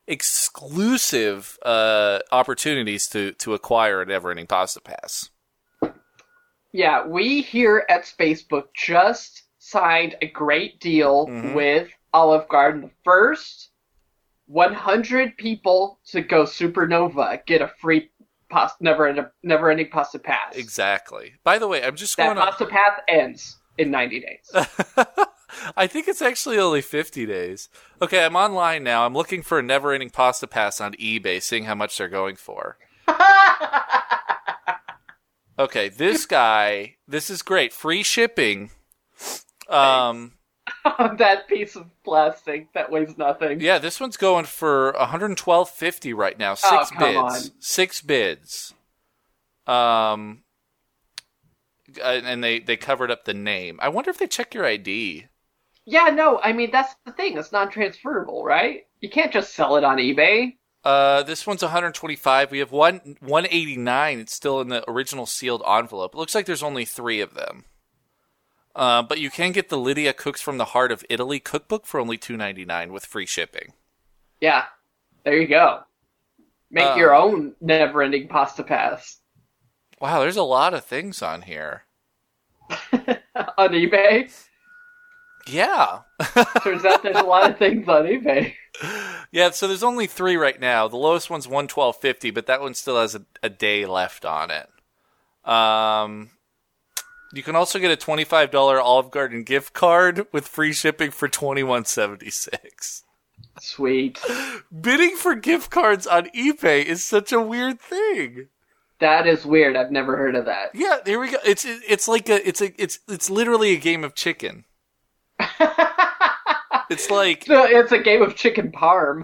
opportunities to acquire a never-ending pasta pass. Yeah, we here at Spacebook just signed a great deal with Olive Garden. The first 100 people to go Supernova get a free never-ending pasta pass. Exactly. By the way, I'm just going pasta pass ends in 90 days. I think it's actually only 50 days. Okay, I'm online now. I'm looking for a never-ending pasta pass on eBay, seeing how much they're going for. Okay, this is great. Free shipping. That piece of plastic that weighs nothing. Yeah, this one's going for $112.50 right now. 6 bids. 6 bids. And they covered up the name. I wonder if they check your ID. Yeah, no, I mean, that's the thing. It's non-transferable, right? You can't just sell it on eBay. This one's $125. We have $189. It's still in the original sealed envelope. It looks like there's only 3 of them. But you can get the Lydia Cooks from the Heart of Italy cookbook for only $2.99 with free shipping. Yeah, there you go. Make your own never-ending pasta pass. Wow, there's a lot of things on here. On eBay? Yeah. Turns out there's a lot of things on eBay. Yeah, so there's only 3 right now. The lowest one's $112.50, but that one still has a day left on it. You can also get a $25 Olive Garden gift card with free shipping for $21.76. Sweet. Bidding for gift cards on eBay is such a weird thing. That is weird. I've never heard of that. Yeah, here we go. It's literally a game of chicken. It's like it's a game of chicken parm.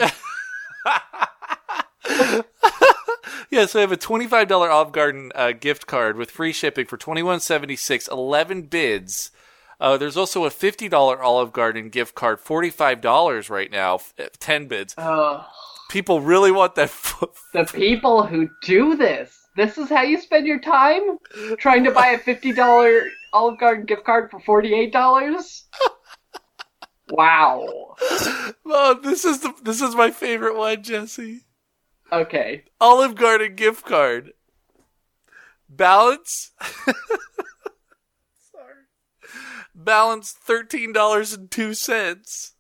Yeah, so I have a $25 Olive Garden gift card with free shipping for $21.76, 11 bids. There's also a $50 Olive Garden gift card, $45 right now, 10 bids. People really want that. The people who do this. This is how you spend your time? Trying to buy a $50 Olive Garden gift card for $48? Wow. Oh, this is my favorite one, Jesse. Okay. Olive Garden gift card. Balance. Sorry. Balance $13.02.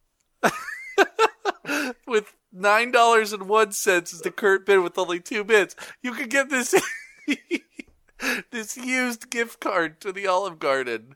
With $9.01 is the current bid with only 2 bids. You can get this this used gift card to the Olive Garden.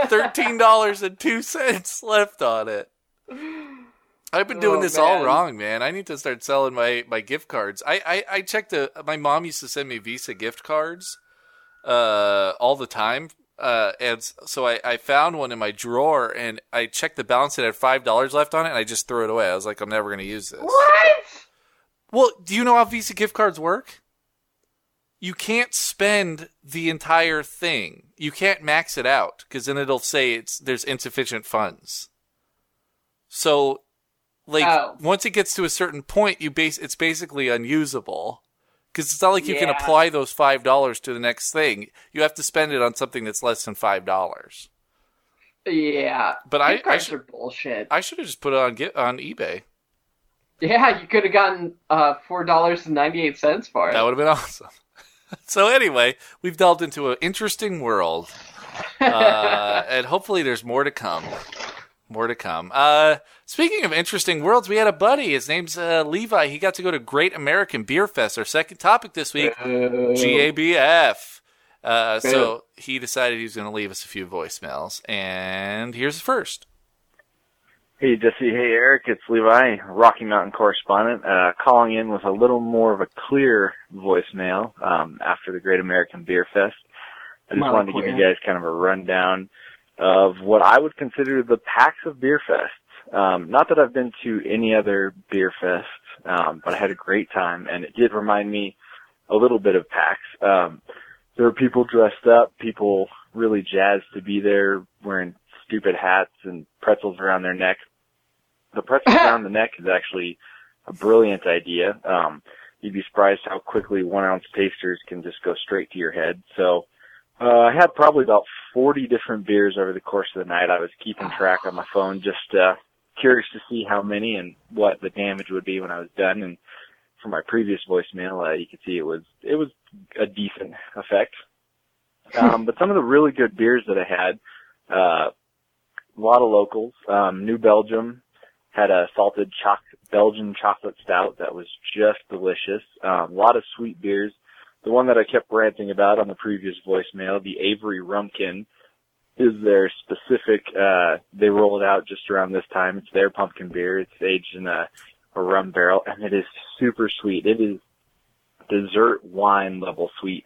$13.02 left on it. I've been doing this all wrong, man. I need to start selling my gift cards. I checked my mom used to send me Visa gift cards all the time. And so I found one in my drawer, and I checked the balance. It had $5 left on it, and I just threw it away. I was like, I'm never going to use this. What? Well, do you know how Visa gift cards work? You can't spend the entire thing. You can't max it out, because then it'll say there's insufficient funds. So, once it gets to a certain point, it's basically unusable. Because it's not like you can apply those $5 to the next thing. You have to spend it on something that's less than $5. Yeah, but gift cards are bullshit. I should have just put it on eBay. Yeah, you could have gotten $4.98 for it. That would have been awesome. So anyway, we've delved into an interesting world, and hopefully there's more to come. More to come. Speaking of interesting worlds, we had a buddy. His name's Levi. He got to go to Great American Beer Fest. Our second topic this week, GABF. So he decided he was going to leave us a few voicemails, and here's the first. Hey, Jesse. Hey, Eric. It's Levi, Rocky Mountain correspondent, calling in with a little more of a clear voicemail after the Great American Beer Fest. I just wanted to give you guys kind of a rundown of what I would consider the PAX of Beer Fest. Not that I've been to any other Beer Fest, but I had a great time, and it did remind me a little bit of PAX. There were people dressed up, people really jazzed to be there, wearing stupid hats and pretzels around their neck. The pretzels around the neck is actually a brilliant idea. You'd be surprised how quickly 1 ounce tasters can just go straight to your head. So, I had probably about 40 different beers over the course of the night. I was keeping track on my phone, just curious to see how many and what the damage would be when I was done. And from my previous voicemail, you could see it was a decent effect. But some of the really good beers that I had, a lot of locals. New Belgium had a salted Belgian chocolate stout that was just delicious. A lot of sweet beers. The one that I kept ranting about on the previous voicemail, the Avery Rumpkin, is their specific, they rolled out just around this time. It's their pumpkin beer. It's aged in a rum barrel, and it is super sweet. It is dessert wine level sweet.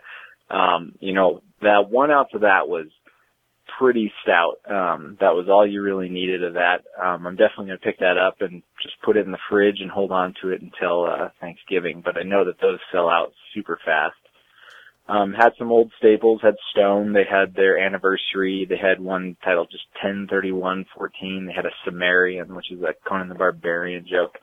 That 1 ounce of that was pretty stout. That was all you really needed of that. I'm definitely going to pick that up and just put it in the fridge and hold on to it until Thanksgiving, but I know that those sell out super fast. Had some old staples, had Stone, they had their anniversary, they had one titled just 10/31/14, they had a Sumerian, which is a Conan the Barbarian joke.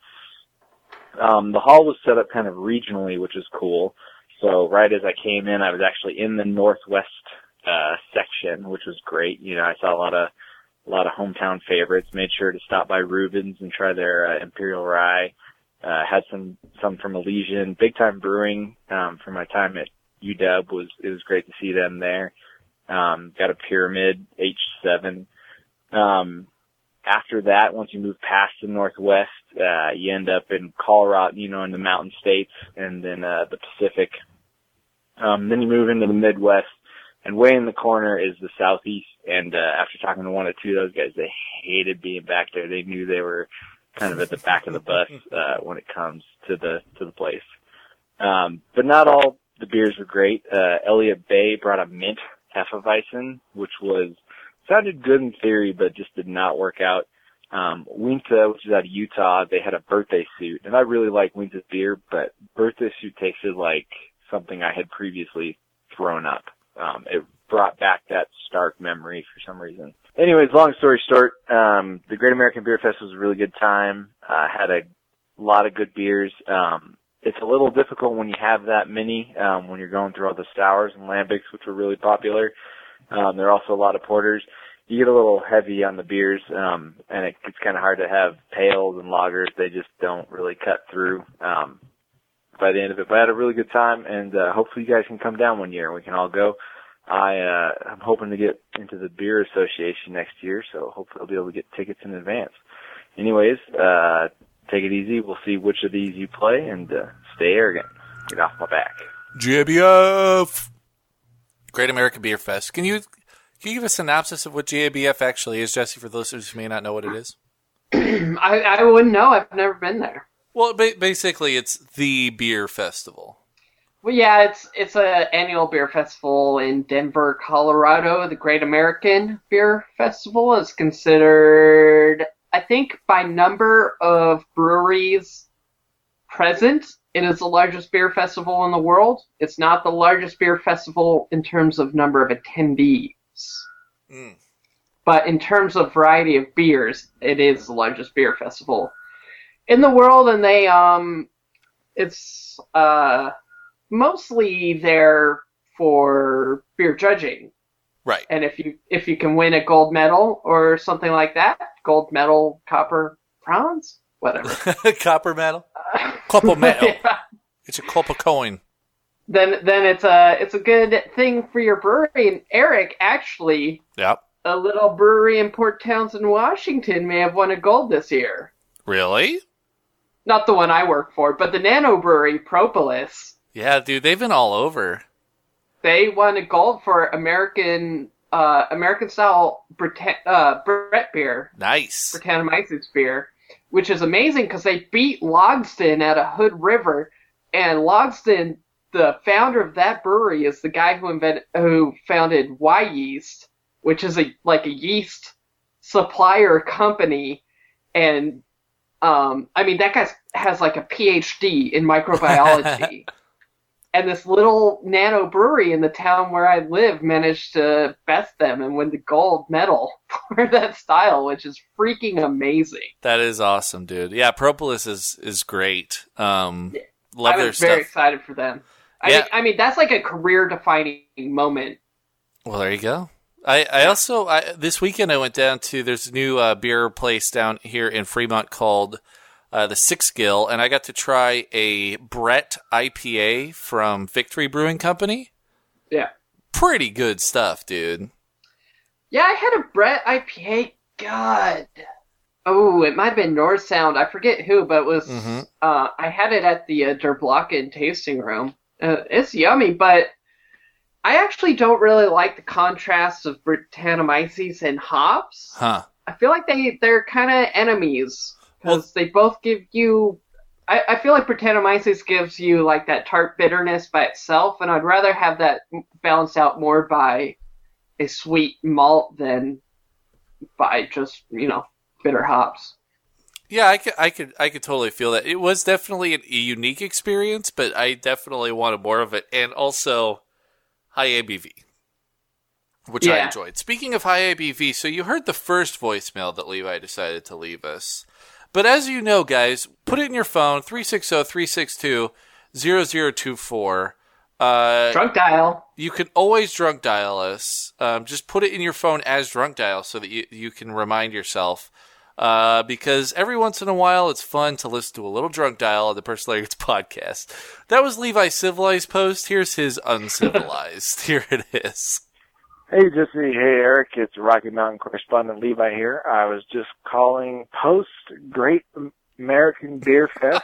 The hall was set up kind of regionally, which is cool. So right as I came in, I was actually in the northwest section, which was great. I saw a lot of hometown favorites. Made sure to stop by Reuben's and try their Imperial Rye. Had some from Elysian. Big Time Brewing from my time at UW it was great to see them there. Got a Pyramid H7. After that, once you move past the northwest, you end up in Colorado, in the mountain states, and then the Pacific. Then you move into the Midwest, and way in the corner is the Southeast. And after talking to one or two of those guys, they hated being back there. They knew they were kind of at the back of the bus when it comes to the place. But not all the beers were great. Elliott Bay brought a mint Hefeweizen, which sounded good in theory, but just did not work out. Winta, which is out of Utah, they had a birthday suit, and I really like Winta's beer, but birthday suit tasted like something I had previously thrown up. It brought back that stark memory for some reason. Anyways, long story short, the Great American Beer Fest was a really good time. Had a lot of good beers. It's a little difficult when you have that many, when you're going through all the sours and lambics, which were really popular. There are also a lot of porters. You get a little heavy on the beers, and it gets kind of hard to have pales and lagers. They just don't really cut through by the end of it. But I had a really good time, and hopefully you guys can come down one year and we can all go. I'm hoping to get into the Beer Association next year, so hopefully I'll be able to get tickets in advance. Anyways, take it easy. We'll see which of these you play, and stay arrogant. Get off my back. GABF! Great American Beer Fest. Can you give a synopsis of what GABF actually is, Jesse, for the listeners who may not know what it is? I wouldn't know. I've never been there. Well, basically, it's the beer festival. Well, yeah, it's an annual beer festival in Denver, Colorado. The Great American Beer Festival is considered, I think, by number of breweries present, it is the largest beer festival in the world. It's not the largest beer festival in terms of number of attendees. Mm. But in terms of variety of beers, it is the largest beer festival in the world, and it's mostly there for beer judging. Right. And if you can win a gold medal or something like that, gold medal, copper, bronze, whatever. Copper medal? Copper medal. Yeah. It's a copper coin. Then it's a good thing for your brewery. And Eric, actually, yep. a little brewery in Port Townsend, Washington may have won a gold this year. Really? Not the one I work for, but the Nano Brewery, Propolis. Yeah, dude, they've been all over. They won a gold for American style Brett beer. Nice. Brettanomyces beer, which is amazing because they beat Logsdon at a Hood River, and Logsdon, the founder of that brewery, is the guy who founded Y Yeast, which is a yeast supplier company, and that guy has like a PhD in microbiology. And this little nano brewery in the town where I live managed to best them and win the gold medal for that style, which is freaking amazing. That is awesome, dude. Yeah, Propolis is great. Love their stuff. I'm very excited for them. I mean, that's like a career-defining moment. Well, there you go. I also this weekend I went down to, there's a new beer place down here in Fremont called the Six Gill, and I got to try a Brett IPA from Victory Brewing Company. Yeah. Pretty good stuff, dude. Yeah, I had a Brett IPA. God. Oh, it might have been North Sound. I forget who, but it was. I had it at the Der Blocken tasting room. It's yummy, but I actually don't really like the contrast of Brettanomyces and hops. Huh. I feel like they're kind of enemies. Because they both give you... I feel like Brettanomyces gives you like that tart bitterness by itself, and I'd rather have that balanced out more by a sweet malt than by just, bitter hops. Yeah, I could totally feel that. It was definitely a unique experience, but I definitely wanted more of it. And also, high ABV, which I enjoyed. Speaking of high ABV, so you heard the first voicemail that Levi decided to leave us. But as you know, guys, put it in your phone, 360-362-0024. Drunk dial. You can always drunk dial us. Just put it in your phone as drunk dial so that you can remind yourself. Because every once in a while, it's fun to listen to a little drunk dial on the Personal Arrogance podcast. That was Levi's civilized post. Here's his uncivilized. Here it is. Hey, Jesse. Hey, Eric. It's Rocky Mountain correspondent Levi here. I was just calling post Great American Beer Fest.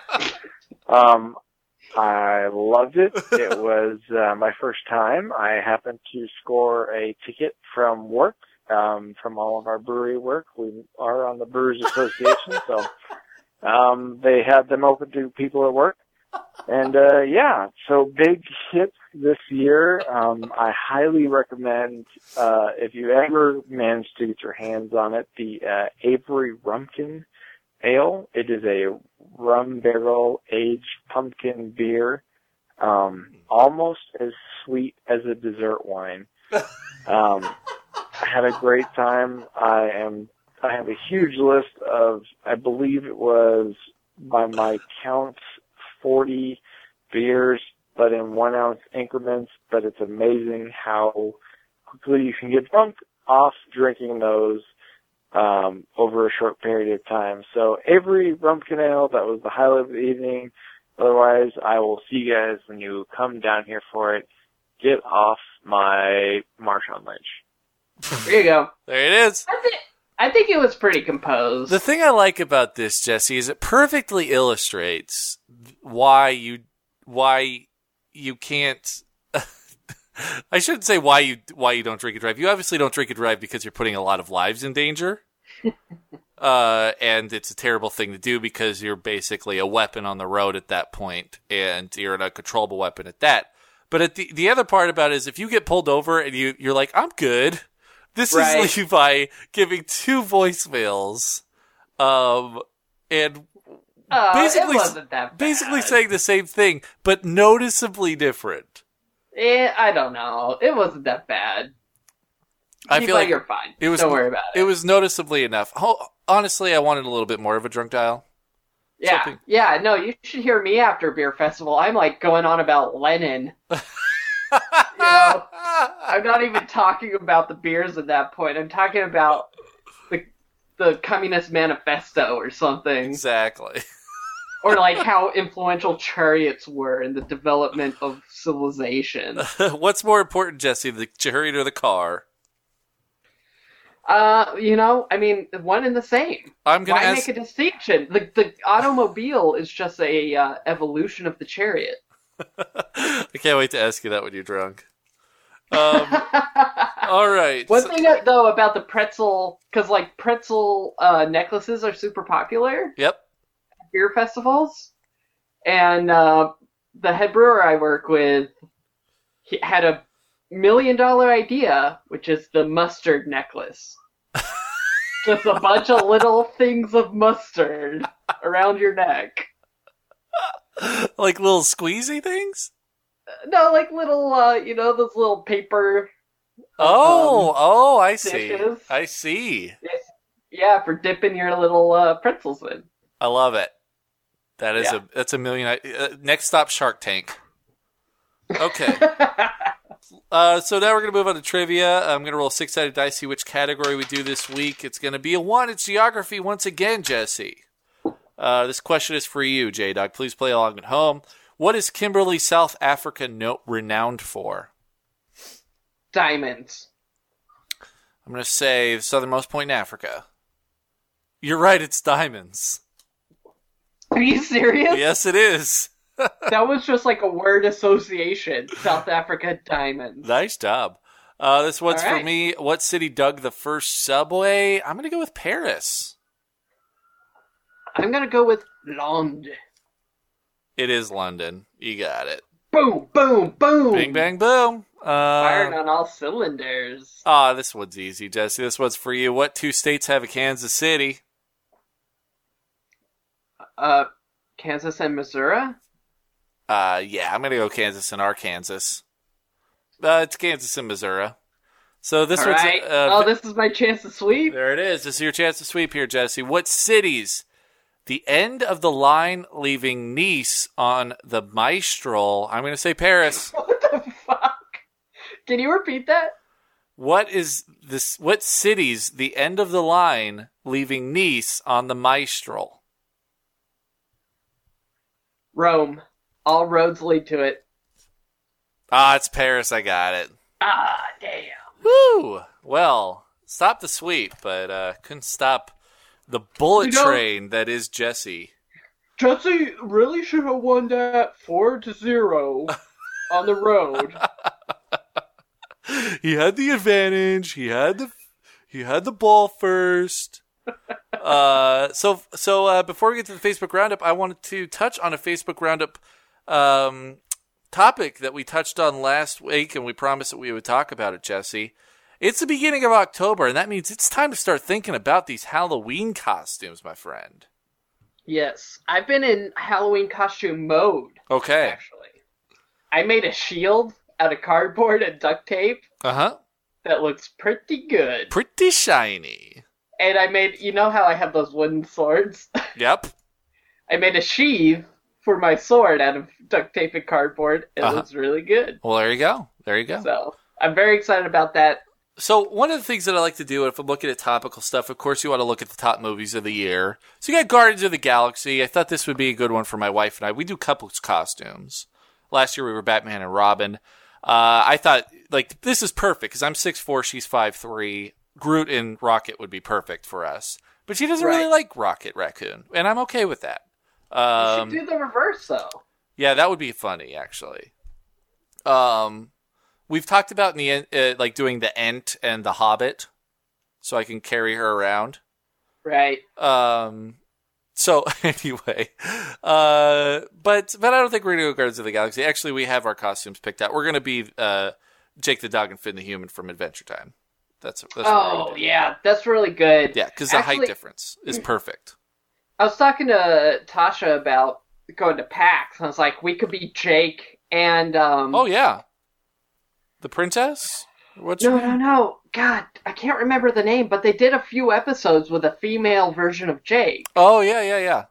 I loved it. It was my first time. I happened to score a ticket from work, from all of our brewery work. We are on the Brewers Association, so they had them open to people at work. And so big hit this year. I highly recommend, if you ever manage to get your hands on it, the Avery Rumpkin Ale. It is a rum barrel aged pumpkin beer, almost as sweet as a dessert wine. I had a great time. I have a huge list of, I believe it was, by my count, 40 beers, but in 1 ounce increments. But it's amazing how quickly you can get drunk off drinking those over a short period of time. So Avery Rumpkin Ale, that was the highlight of the evening. Otherwise, I will see you guys when you come down here for it. Get off my Marshawn Lynch. There you go. There it is. I think it was pretty composed. The thing I like about this, Jesse, is it perfectly illustrates why you can't. I shouldn't say why you don't drink and drive. You obviously don't drink and drive because you're putting a lot of lives in danger. And it's a terrible thing to do because you're basically a weapon on the road at that point, and you're an uncontrollable weapon at that. But the other part about it is if you get pulled over and you're like, I'm good. This is Levi giving 2 voicemails, and basically, it wasn't that bad. Basically saying the same thing, but noticeably different. I don't know. It wasn't that bad. I feel like you're fine. Don't worry about it. It was noticeably enough. Honestly, I wanted a little bit more of a drunk dial. Yeah, yeah. No, you should hear me after Beer Festival. I'm like going on about Lenin. I'm not even talking about the beers at that point. I'm talking about the Communist Manifesto or something. Exactly. Or like how influential chariots were in the development of civilization. What's more important, Jesse, the chariot or the car? I mean, one and the same. I'm gonna Why ask. make a distinction? The automobile is just a evolution of the chariot. I can't wait to ask you that when you're drunk. All right. One thing though about the pretzel, because like pretzel necklaces are super popular. Yep. At beer festivals, and the head brewer I work with, he had $1 million idea, which is the mustard necklace. Just a bunch of little things of mustard around your neck. Like little squeezy things? No, like little, those little paper. I see. dishes. I see. Yeah, for dipping your little pretzels in. I love it. That's $1 million. Next stop, Shark Tank. Okay. So now we're going to move on to trivia. I'm going to roll 6-sided dice, see which category we do this week. It's going to be a 1. It's geography once again, Jesse. This question is for you, J-Dog. Please play along at home. What is Kimberley, South Africa renowned for? Diamonds. I'm going to say the southernmost point in Africa. You're right, it's diamonds. Are you serious? Yes, it is. That was just like a word association. South Africa diamonds. Nice job. This one's All right. for me. What city dug the first subway? I'm going to go with Paris. I'm gonna go with London. It is London. You got it. Boom, boom, boom. Bang, bang, boom. Firing on all cylinders. This one's easy, Jesse. This one's for you. What 2 states have a Kansas City? Kansas and Missouri? Yeah, I'm going to go Kansas and Arkansas. It's Kansas and Missouri. So this All one's... right. This is my chance to sweep? There it is. This is your chance to sweep here, Jesse. What cities... The end of the line leaving Nice on the Mistral. I'm going to say Paris. What the fuck? Can you repeat that? What cities the end of the line leaving Nice on the Mistral? Rome. All roads lead to it. It's Paris. I got it. Damn. Woo! Well, stop the sweep, but couldn't stop the bullet train that is Jesse. Jesse really should have won that 4-0 on the road. He had the advantage. He had the ball first. So before we get to the Facebook Roundup, I wanted to touch on a Facebook Roundup topic that we touched on last week, and we promised that we would talk about it, Jesse. It's the beginning of October, and that means it's time to start thinking about these Halloween costumes, my friend. Yes, I've been in Halloween costume mode. Okay. Actually, I made a shield out of cardboard and duct tape. Uh-huh. That looks pretty good. Pretty shiny. And I made, you know how I have those wooden swords? Yep. I made a sheath for my sword out of duct tape and cardboard. It looks really good. Well, there you go. There you go. So, I'm very excited about that. So one of the things that I like to do, if I'm looking at topical stuff, of course you want to look at the top movies of the year. So you got Guardians of the Galaxy. I thought this would be a good one for my wife and I. We do couples costumes. Last year we were Batman and Robin. I thought, this is perfect because I'm 6'4", she's 5'3". Groot and Rocket would be perfect for us. But she doesn't really like Rocket Raccoon, and I'm okay with that. You should do the reverse, though. Yeah, that would be funny, actually. We've talked about in the end, doing the Ent and the Hobbit, so I can carry her around. Right. So anyway, but I don't think we're gonna go Guardians of the Galaxy. Actually, we have our costumes picked out. We're gonna be Jake the Dog and Finn the Human from Adventure Time. That's yeah, that's really good. Yeah, because the height difference is perfect. I was talking to Tasha about going to PAX. I was like, we could be Jake and oh yeah. The princess? No. God, I can't remember the name, but they did a few episodes with a female version of Jake. Oh, yeah.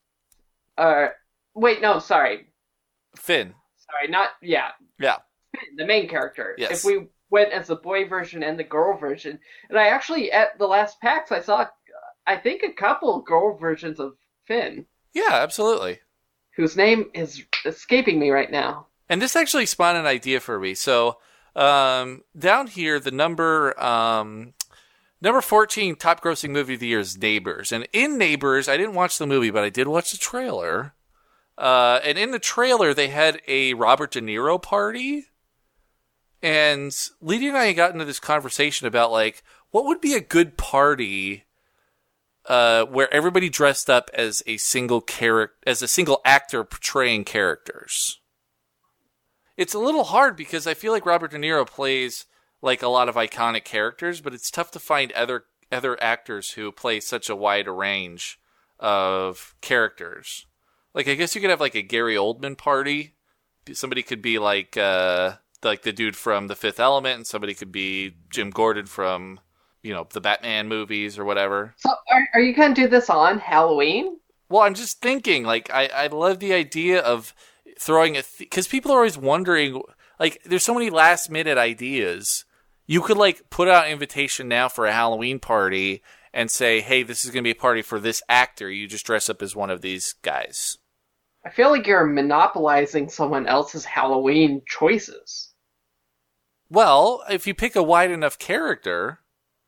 Wait, no, sorry. Finn. Sorry, not, yeah. Yeah. Finn, the main character. Yes. If we went as the boy version and the girl version. And I actually, at the last PAX, I saw, I think, a couple girl versions of Finn. Yeah, absolutely. Whose name is escaping me right now. And this actually spawned an idea for me. So, down here, the number Number 14, top grossing movie of the year is Neighbors. And in Neighbors, I didn't watch the movie, but I did watch the trailer. And in the trailer, they had a Robert De Niro party. And Lydia and I got into this conversation about, like, what would be a good party where everybody dressed up as a single actor portraying characters. It's a little hard because I feel like Robert De Niro plays like a lot of iconic characters, but it's tough to find other actors who play such a wide range of characters. Like, I guess you could have like a Gary Oldman party. Somebody could be like the dude from The Fifth Element, and somebody could be Jim Gordon from, the Batman movies or whatever. So are you going to do this on Halloween? Well, I'm just thinking, like, I love the idea of throwing because people are always wondering, like, there's so many last minute ideas. You could, like, put out an invitation now for a Halloween party and say, hey, this is going to be a party for this actor. You just dress up as one of these guys. I feel like you're monopolizing someone else's Halloween choices. Well, if you pick a wide enough character,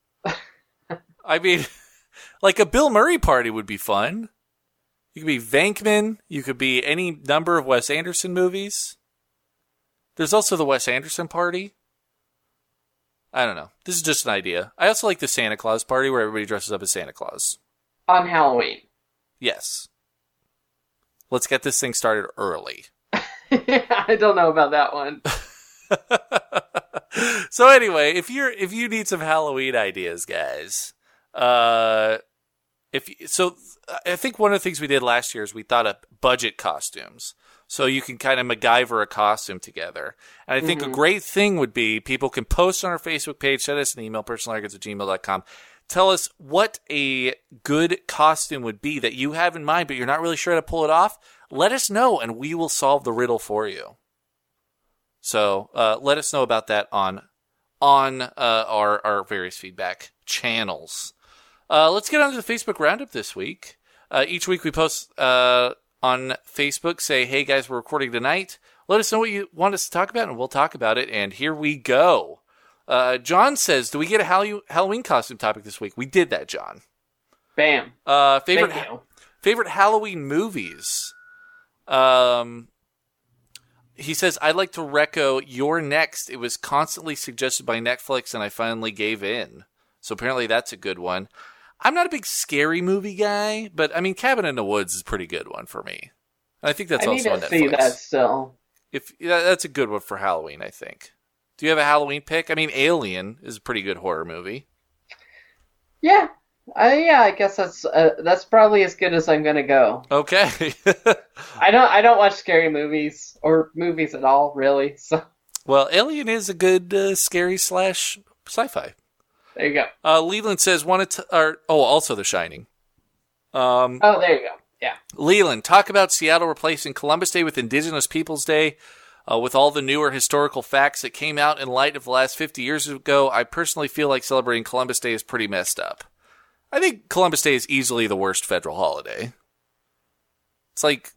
I mean, like a Bill Murray party would be fun. You could be Venkman. You could be any number of Wes Anderson movies. There's also the Wes Anderson party. I don't know. This is just an idea. I also like the Santa Claus party where everybody dresses up as Santa Claus. On Halloween. Yes. Let's get this thing started early. I don't know about that one. So anyway, if you need some Halloween ideas, guys, I think one of the things we did last year is we thought of budget costumes. So you can kind of MacGyver a costume together. And I think a great thing would be people can post on our Facebook page, send us an email, personalargets@gmail.com. Tell us what a good costume would be that you have in mind, but you're not really sure how to pull it off. Let us know, and we will solve the riddle for you. So let us know about that on our various feedback channels. Let's get on to the Facebook Roundup this week. Each week we post on Facebook, say, hey guys, we're recording tonight. Let us know what you want us to talk about, and we'll talk about it. And here we go. John says, do we get a Halloween costume topic this week? We did that, John. Bam. Favorite Halloween movies. He says, I'd like to reco You're Next. It was constantly suggested by Netflix, and I finally gave in. So apparently that's a good one. I'm not a big scary movie guy, but I mean, Cabin in the Woods is a pretty good one for me. And I think that's also on Netflix. I need to see that still. That's a good one for Halloween, I think. Do you have a Halloween pick? I mean, Alien is a pretty good horror movie. Yeah. I guess that's probably as good as I'm gonna go. Okay. I don't watch scary movies or movies at all, really. So. Well, Alien is a good scary / sci-fi. There you go. Leland says also The Shining. There you go. Yeah. Leland, talk about Seattle replacing Columbus Day with Indigenous Peoples Day. With all the newer historical facts that came out in light of the last 50 years ago, I personally feel like celebrating Columbus Day is pretty messed up. I think Columbus Day is easily the worst federal holiday. It's like,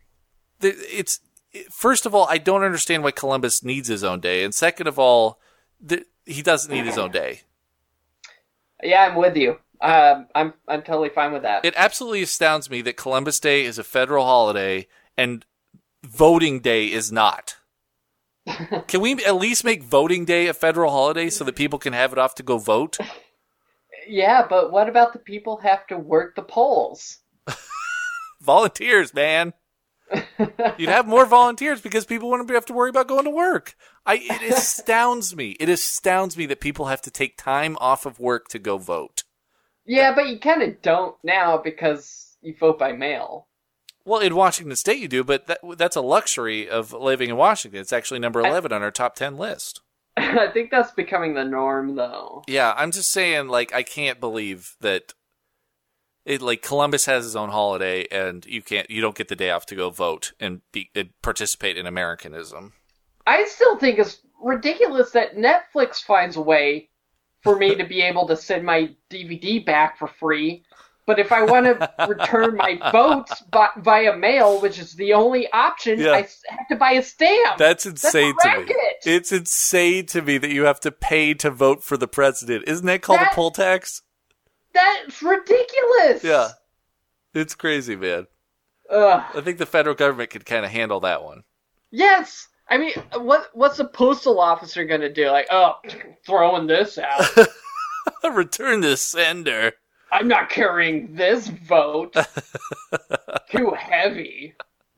first of all, I don't understand why Columbus needs his own day, and second of all, he doesn't need his own day. Yeah, I'm with you. I'm totally fine with that. It absolutely astounds me that Columbus Day is a federal holiday and voting day is not. Can we at least make voting day a federal holiday so that people can have it off to go vote? Yeah, but what about the people who have to work the polls? Volunteers, man. You'd have more volunteers because people wouldn't have to worry about going to work. It astounds me. It astounds me that people have to take time off of work to go vote. Yeah, but you kind of don't now because you vote by mail. Well, in Washington State you do, but that's a luxury of living in Washington. It's actually number 11 on our top 10 list. I think that's becoming the norm, though. Yeah, I'm just saying, like, I can't believe that Columbus has his own holiday and you don't get the day off to go vote and participate in Americanism. I still think it's ridiculous that Netflix finds a way for me to be able to send my DVD back for free, But if I want to return my votes via mail, which is the only option, I have to buy a stamp. That's insane to me. It's insane to me that you have to pay to vote for the president. Isn't that called a poll tax? That's ridiculous. Yeah. It's crazy, man. Ugh. I think the federal government could kind of handle that one. Yes. I mean, what's a postal officer going to do? Like, throwing this out. Return to sender. I'm not carrying this vote. Too heavy.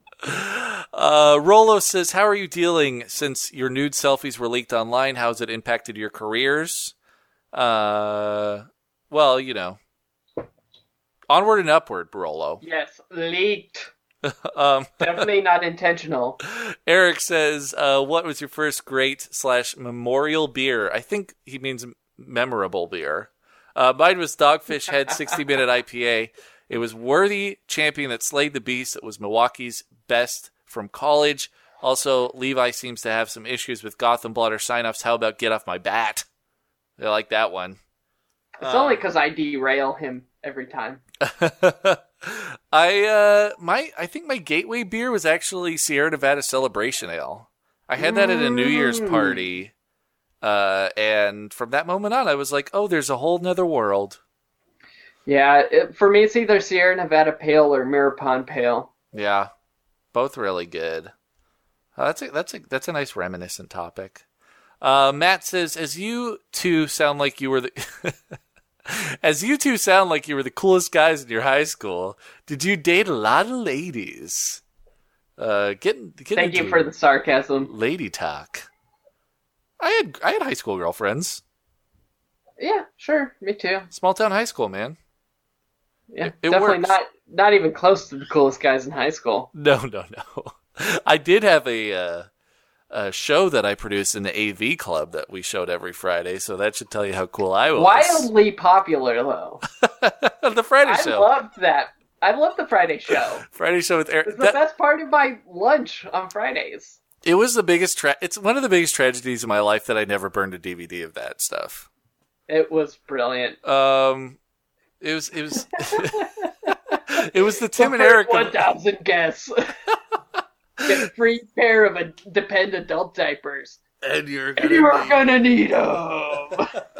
Rolo says, how are you dealing since your nude selfies were leaked online? How's it impacted your careers? Well, you know. Onward and upward, Rolo. Yes, leaked. Definitely not intentional. Eric says, what was your first great / memorial beer? I think he means memorable beer. Mine was Dogfish Head 60-minute IPA. It was Worthy Champion that slayed the beast. It was Milwaukee's best from college. Also, Levi seems to have some issues with Gotham Blotter sign-offs. How about Get Off My Bat? I like that one. It's only because I derail him every time. I think my gateway beer was actually Sierra Nevada Celebration Ale. I had that at a New Year's party. And from that moment on, I was like, oh, there's a whole nother world. Yeah, for me, it's either Sierra Nevada Pale or Mirror Pond Pale. Yeah, both really good. That's a nice reminiscent topic. Matt says, as you two sound like you were the coolest guys in your high school, did you date a lot of ladies? Thank you for the sarcasm. Lady talk. I had high school girlfriends. Yeah, sure, me too. Small town high school, man. Yeah, it definitely works. not even close to the coolest guys in high school. No. I did have a show that I produced in the AV club that we showed every Friday, so that should tell you how cool I was. Wildly popular, though. The Friday show. I loved that. I loved the Friday show. Friday show with Eric. It's the best part of my lunch on Fridays. It was the biggest. It's one of the biggest tragedies of my life that I never burned a DVD of that stuff. It was brilliant. It was. It was the Tim and Eric. 1,000 guests. Get a free pair of Depend adult diapers. And you're gonna need them.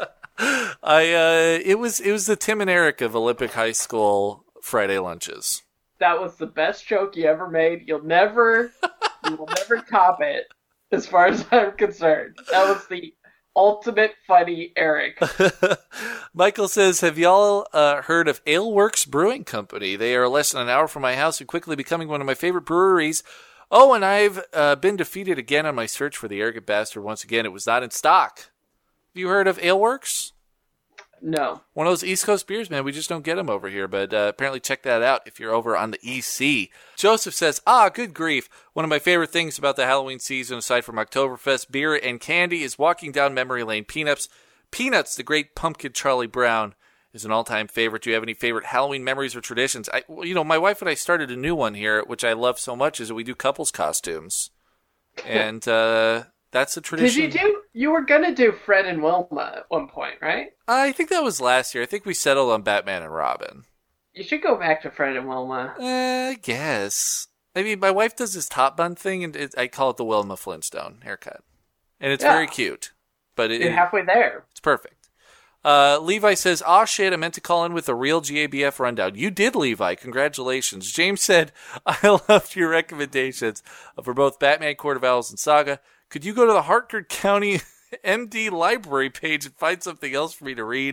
It was the Tim and Eric of Olympic High School Friday lunches. That was the best joke you ever made. You will never top it, as far as I'm concerned. That was the ultimate funny Eric. Michael says, have y'all heard of Aleworks Brewing Company? They are less than an hour from my house and quickly becoming one of my favorite breweries. Oh, and I've been defeated again on my search for the Arrogant Bastard. Once again, it was not in stock. Have you heard of Aleworks? No. One of those East Coast beers, man. We just don't get them over here, but apparently check that out if you're over on the EC. Joseph says, good grief. One of my favorite things about the Halloween season, aside from Oktoberfest, beer, and candy, is walking down memory lane. Peanuts, the great pumpkin Charlie Brown, is an all-time favorite. Do you have any favorite Halloween memories or traditions? My wife and I started a new one here, which I love so much, is that we do couples costumes. And that's a tradition. You were going to do Fred and Wilma at one point, right? I think that was last year. I think we settled on Batman and Robin. You should go back to Fred and Wilma. I guess. I mean, my wife does this top bun thing, and I call it the Wilma Flintstone haircut. And it's very cute. But you're halfway there. It's perfect. Levi says, shit, I meant to call in with a real GABF rundown. You did, Levi. Congratulations. James said, I loved your recommendations for both Batman, Court of Owls, and Saga. Could you go to the Hartford County MD library page and find something else for me to read?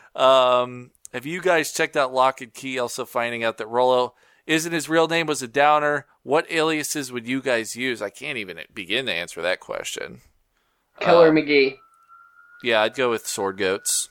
Have you guys checked out Lock and Key? Also finding out that Rollo isn't his real name, was a downer. What aliases would you guys use? I can't even begin to answer that question. Killer McGee. Yeah, I'd go with Sword Goats.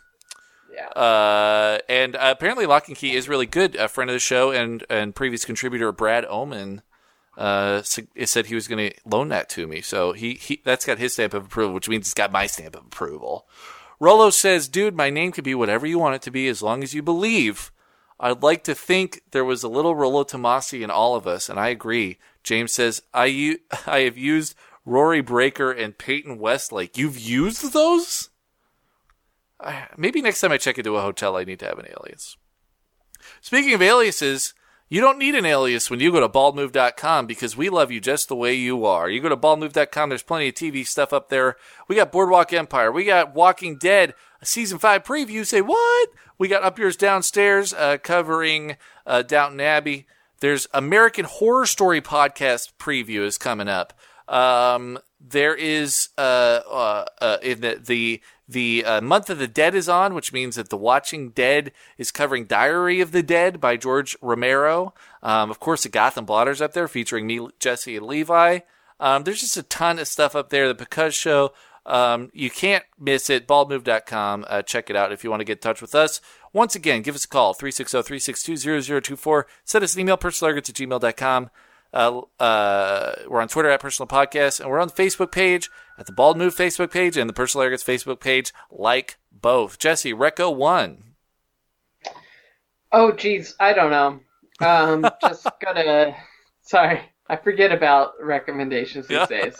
Yeah. And apparently Lock and Key is really good. A friend of the show and previous contributor Brad Oman said he was going to loan that to me. So he that's got his stamp of approval, which means it's got my stamp of approval. Rolo says, dude, my name could be whatever you want it to be as long as you believe. I'd like to think there was a little Rollo Tomasi in all of us, and I agree. James says, I have used Rory Breaker and Peyton Westlake. You've used those? Maybe next time I check into a hotel, I need to have an alias. Speaking of aliases, you don't need an alias when you go to baldmove.com because we love you just the way you are. You go to baldmove.com, there's plenty of TV stuff up there. We got Boardwalk Empire. We got Walking Dead, a Season 5 preview. Say, what? We got Up Yours Downstairs covering Downton Abbey. There's American Horror Story podcast preview is coming up. There is in the Month of the Dead is on, which means that The Watching Dead is covering Diary of the Dead by George Romero. Of course, the Gotham Blotters up there featuring me, Jesse, and Levi. There's just a ton of stuff up there. The Because Show, you can't miss it. Baldmove.com. Check it out if you want to get in touch with us. Once again, give us a call, 360-362-0024. Send us an email, personalargets@gmail.com. We're on Twitter @Personal Podcast, and we're on the Facebook page at the Bald Move Facebook page and the Personal Arrogance Facebook page. Like both. Jesse, Reco 1. Oh, geez, I don't know. Just gotta. Sorry, I forget about recommendations these days.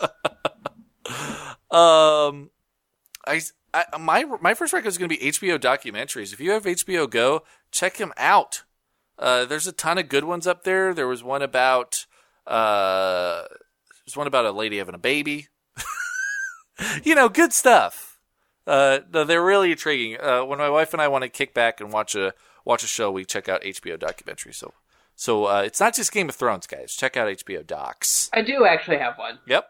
My first record is going to be HBO documentaries. If you have HBO Go, check them out. There's a ton of good ones up there. There was one about a lady having a baby. Good stuff. They're really intriguing. When my wife and I want to kick back and watch a show, we check out HBO documentaries. So it's not just Game of Thrones, guys. Check out HBO docs. I do actually have one. Yep.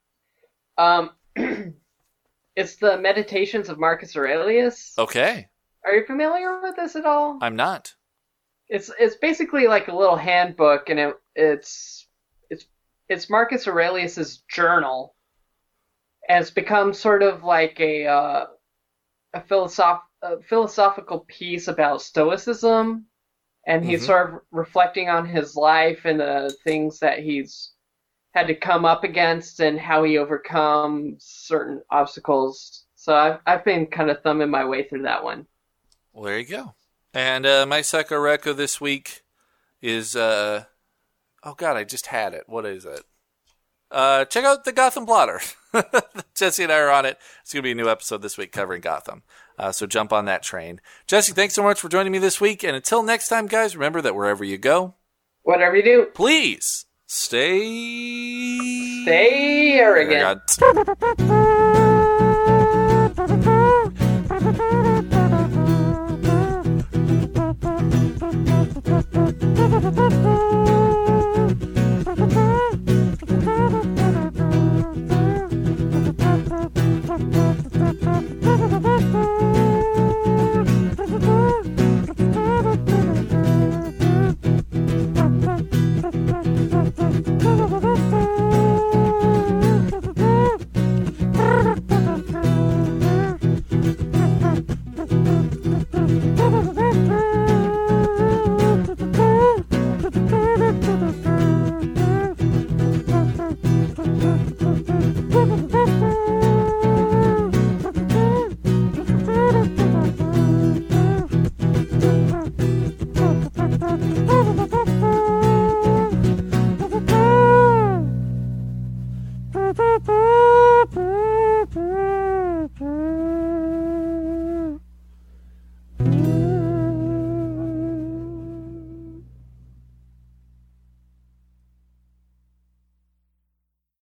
It's the Meditations of Marcus Aurelius. Okay. Are you familiar with this at all? I'm not. It's basically like a little handbook, and it's Marcus Aurelius's journal, and it's become sort of like a philosophical piece about Stoicism, and he's sort of reflecting on his life and the things that he's had to come up against and how he overcomes certain obstacles. So I've been kind of thumbing my way through that one. Well, there you go. And my Psycho Reco this week is, oh God, I just had it. What is it? Check out the Gotham Blotter. Jesse and I are on it. It's going to be a new episode this week covering Gotham. So jump on that train. Jesse, thanks so much for joining me this week. And until next time, guys, remember that wherever you go, whatever you do, please stay arrogant. Boo, boo, boo, boo.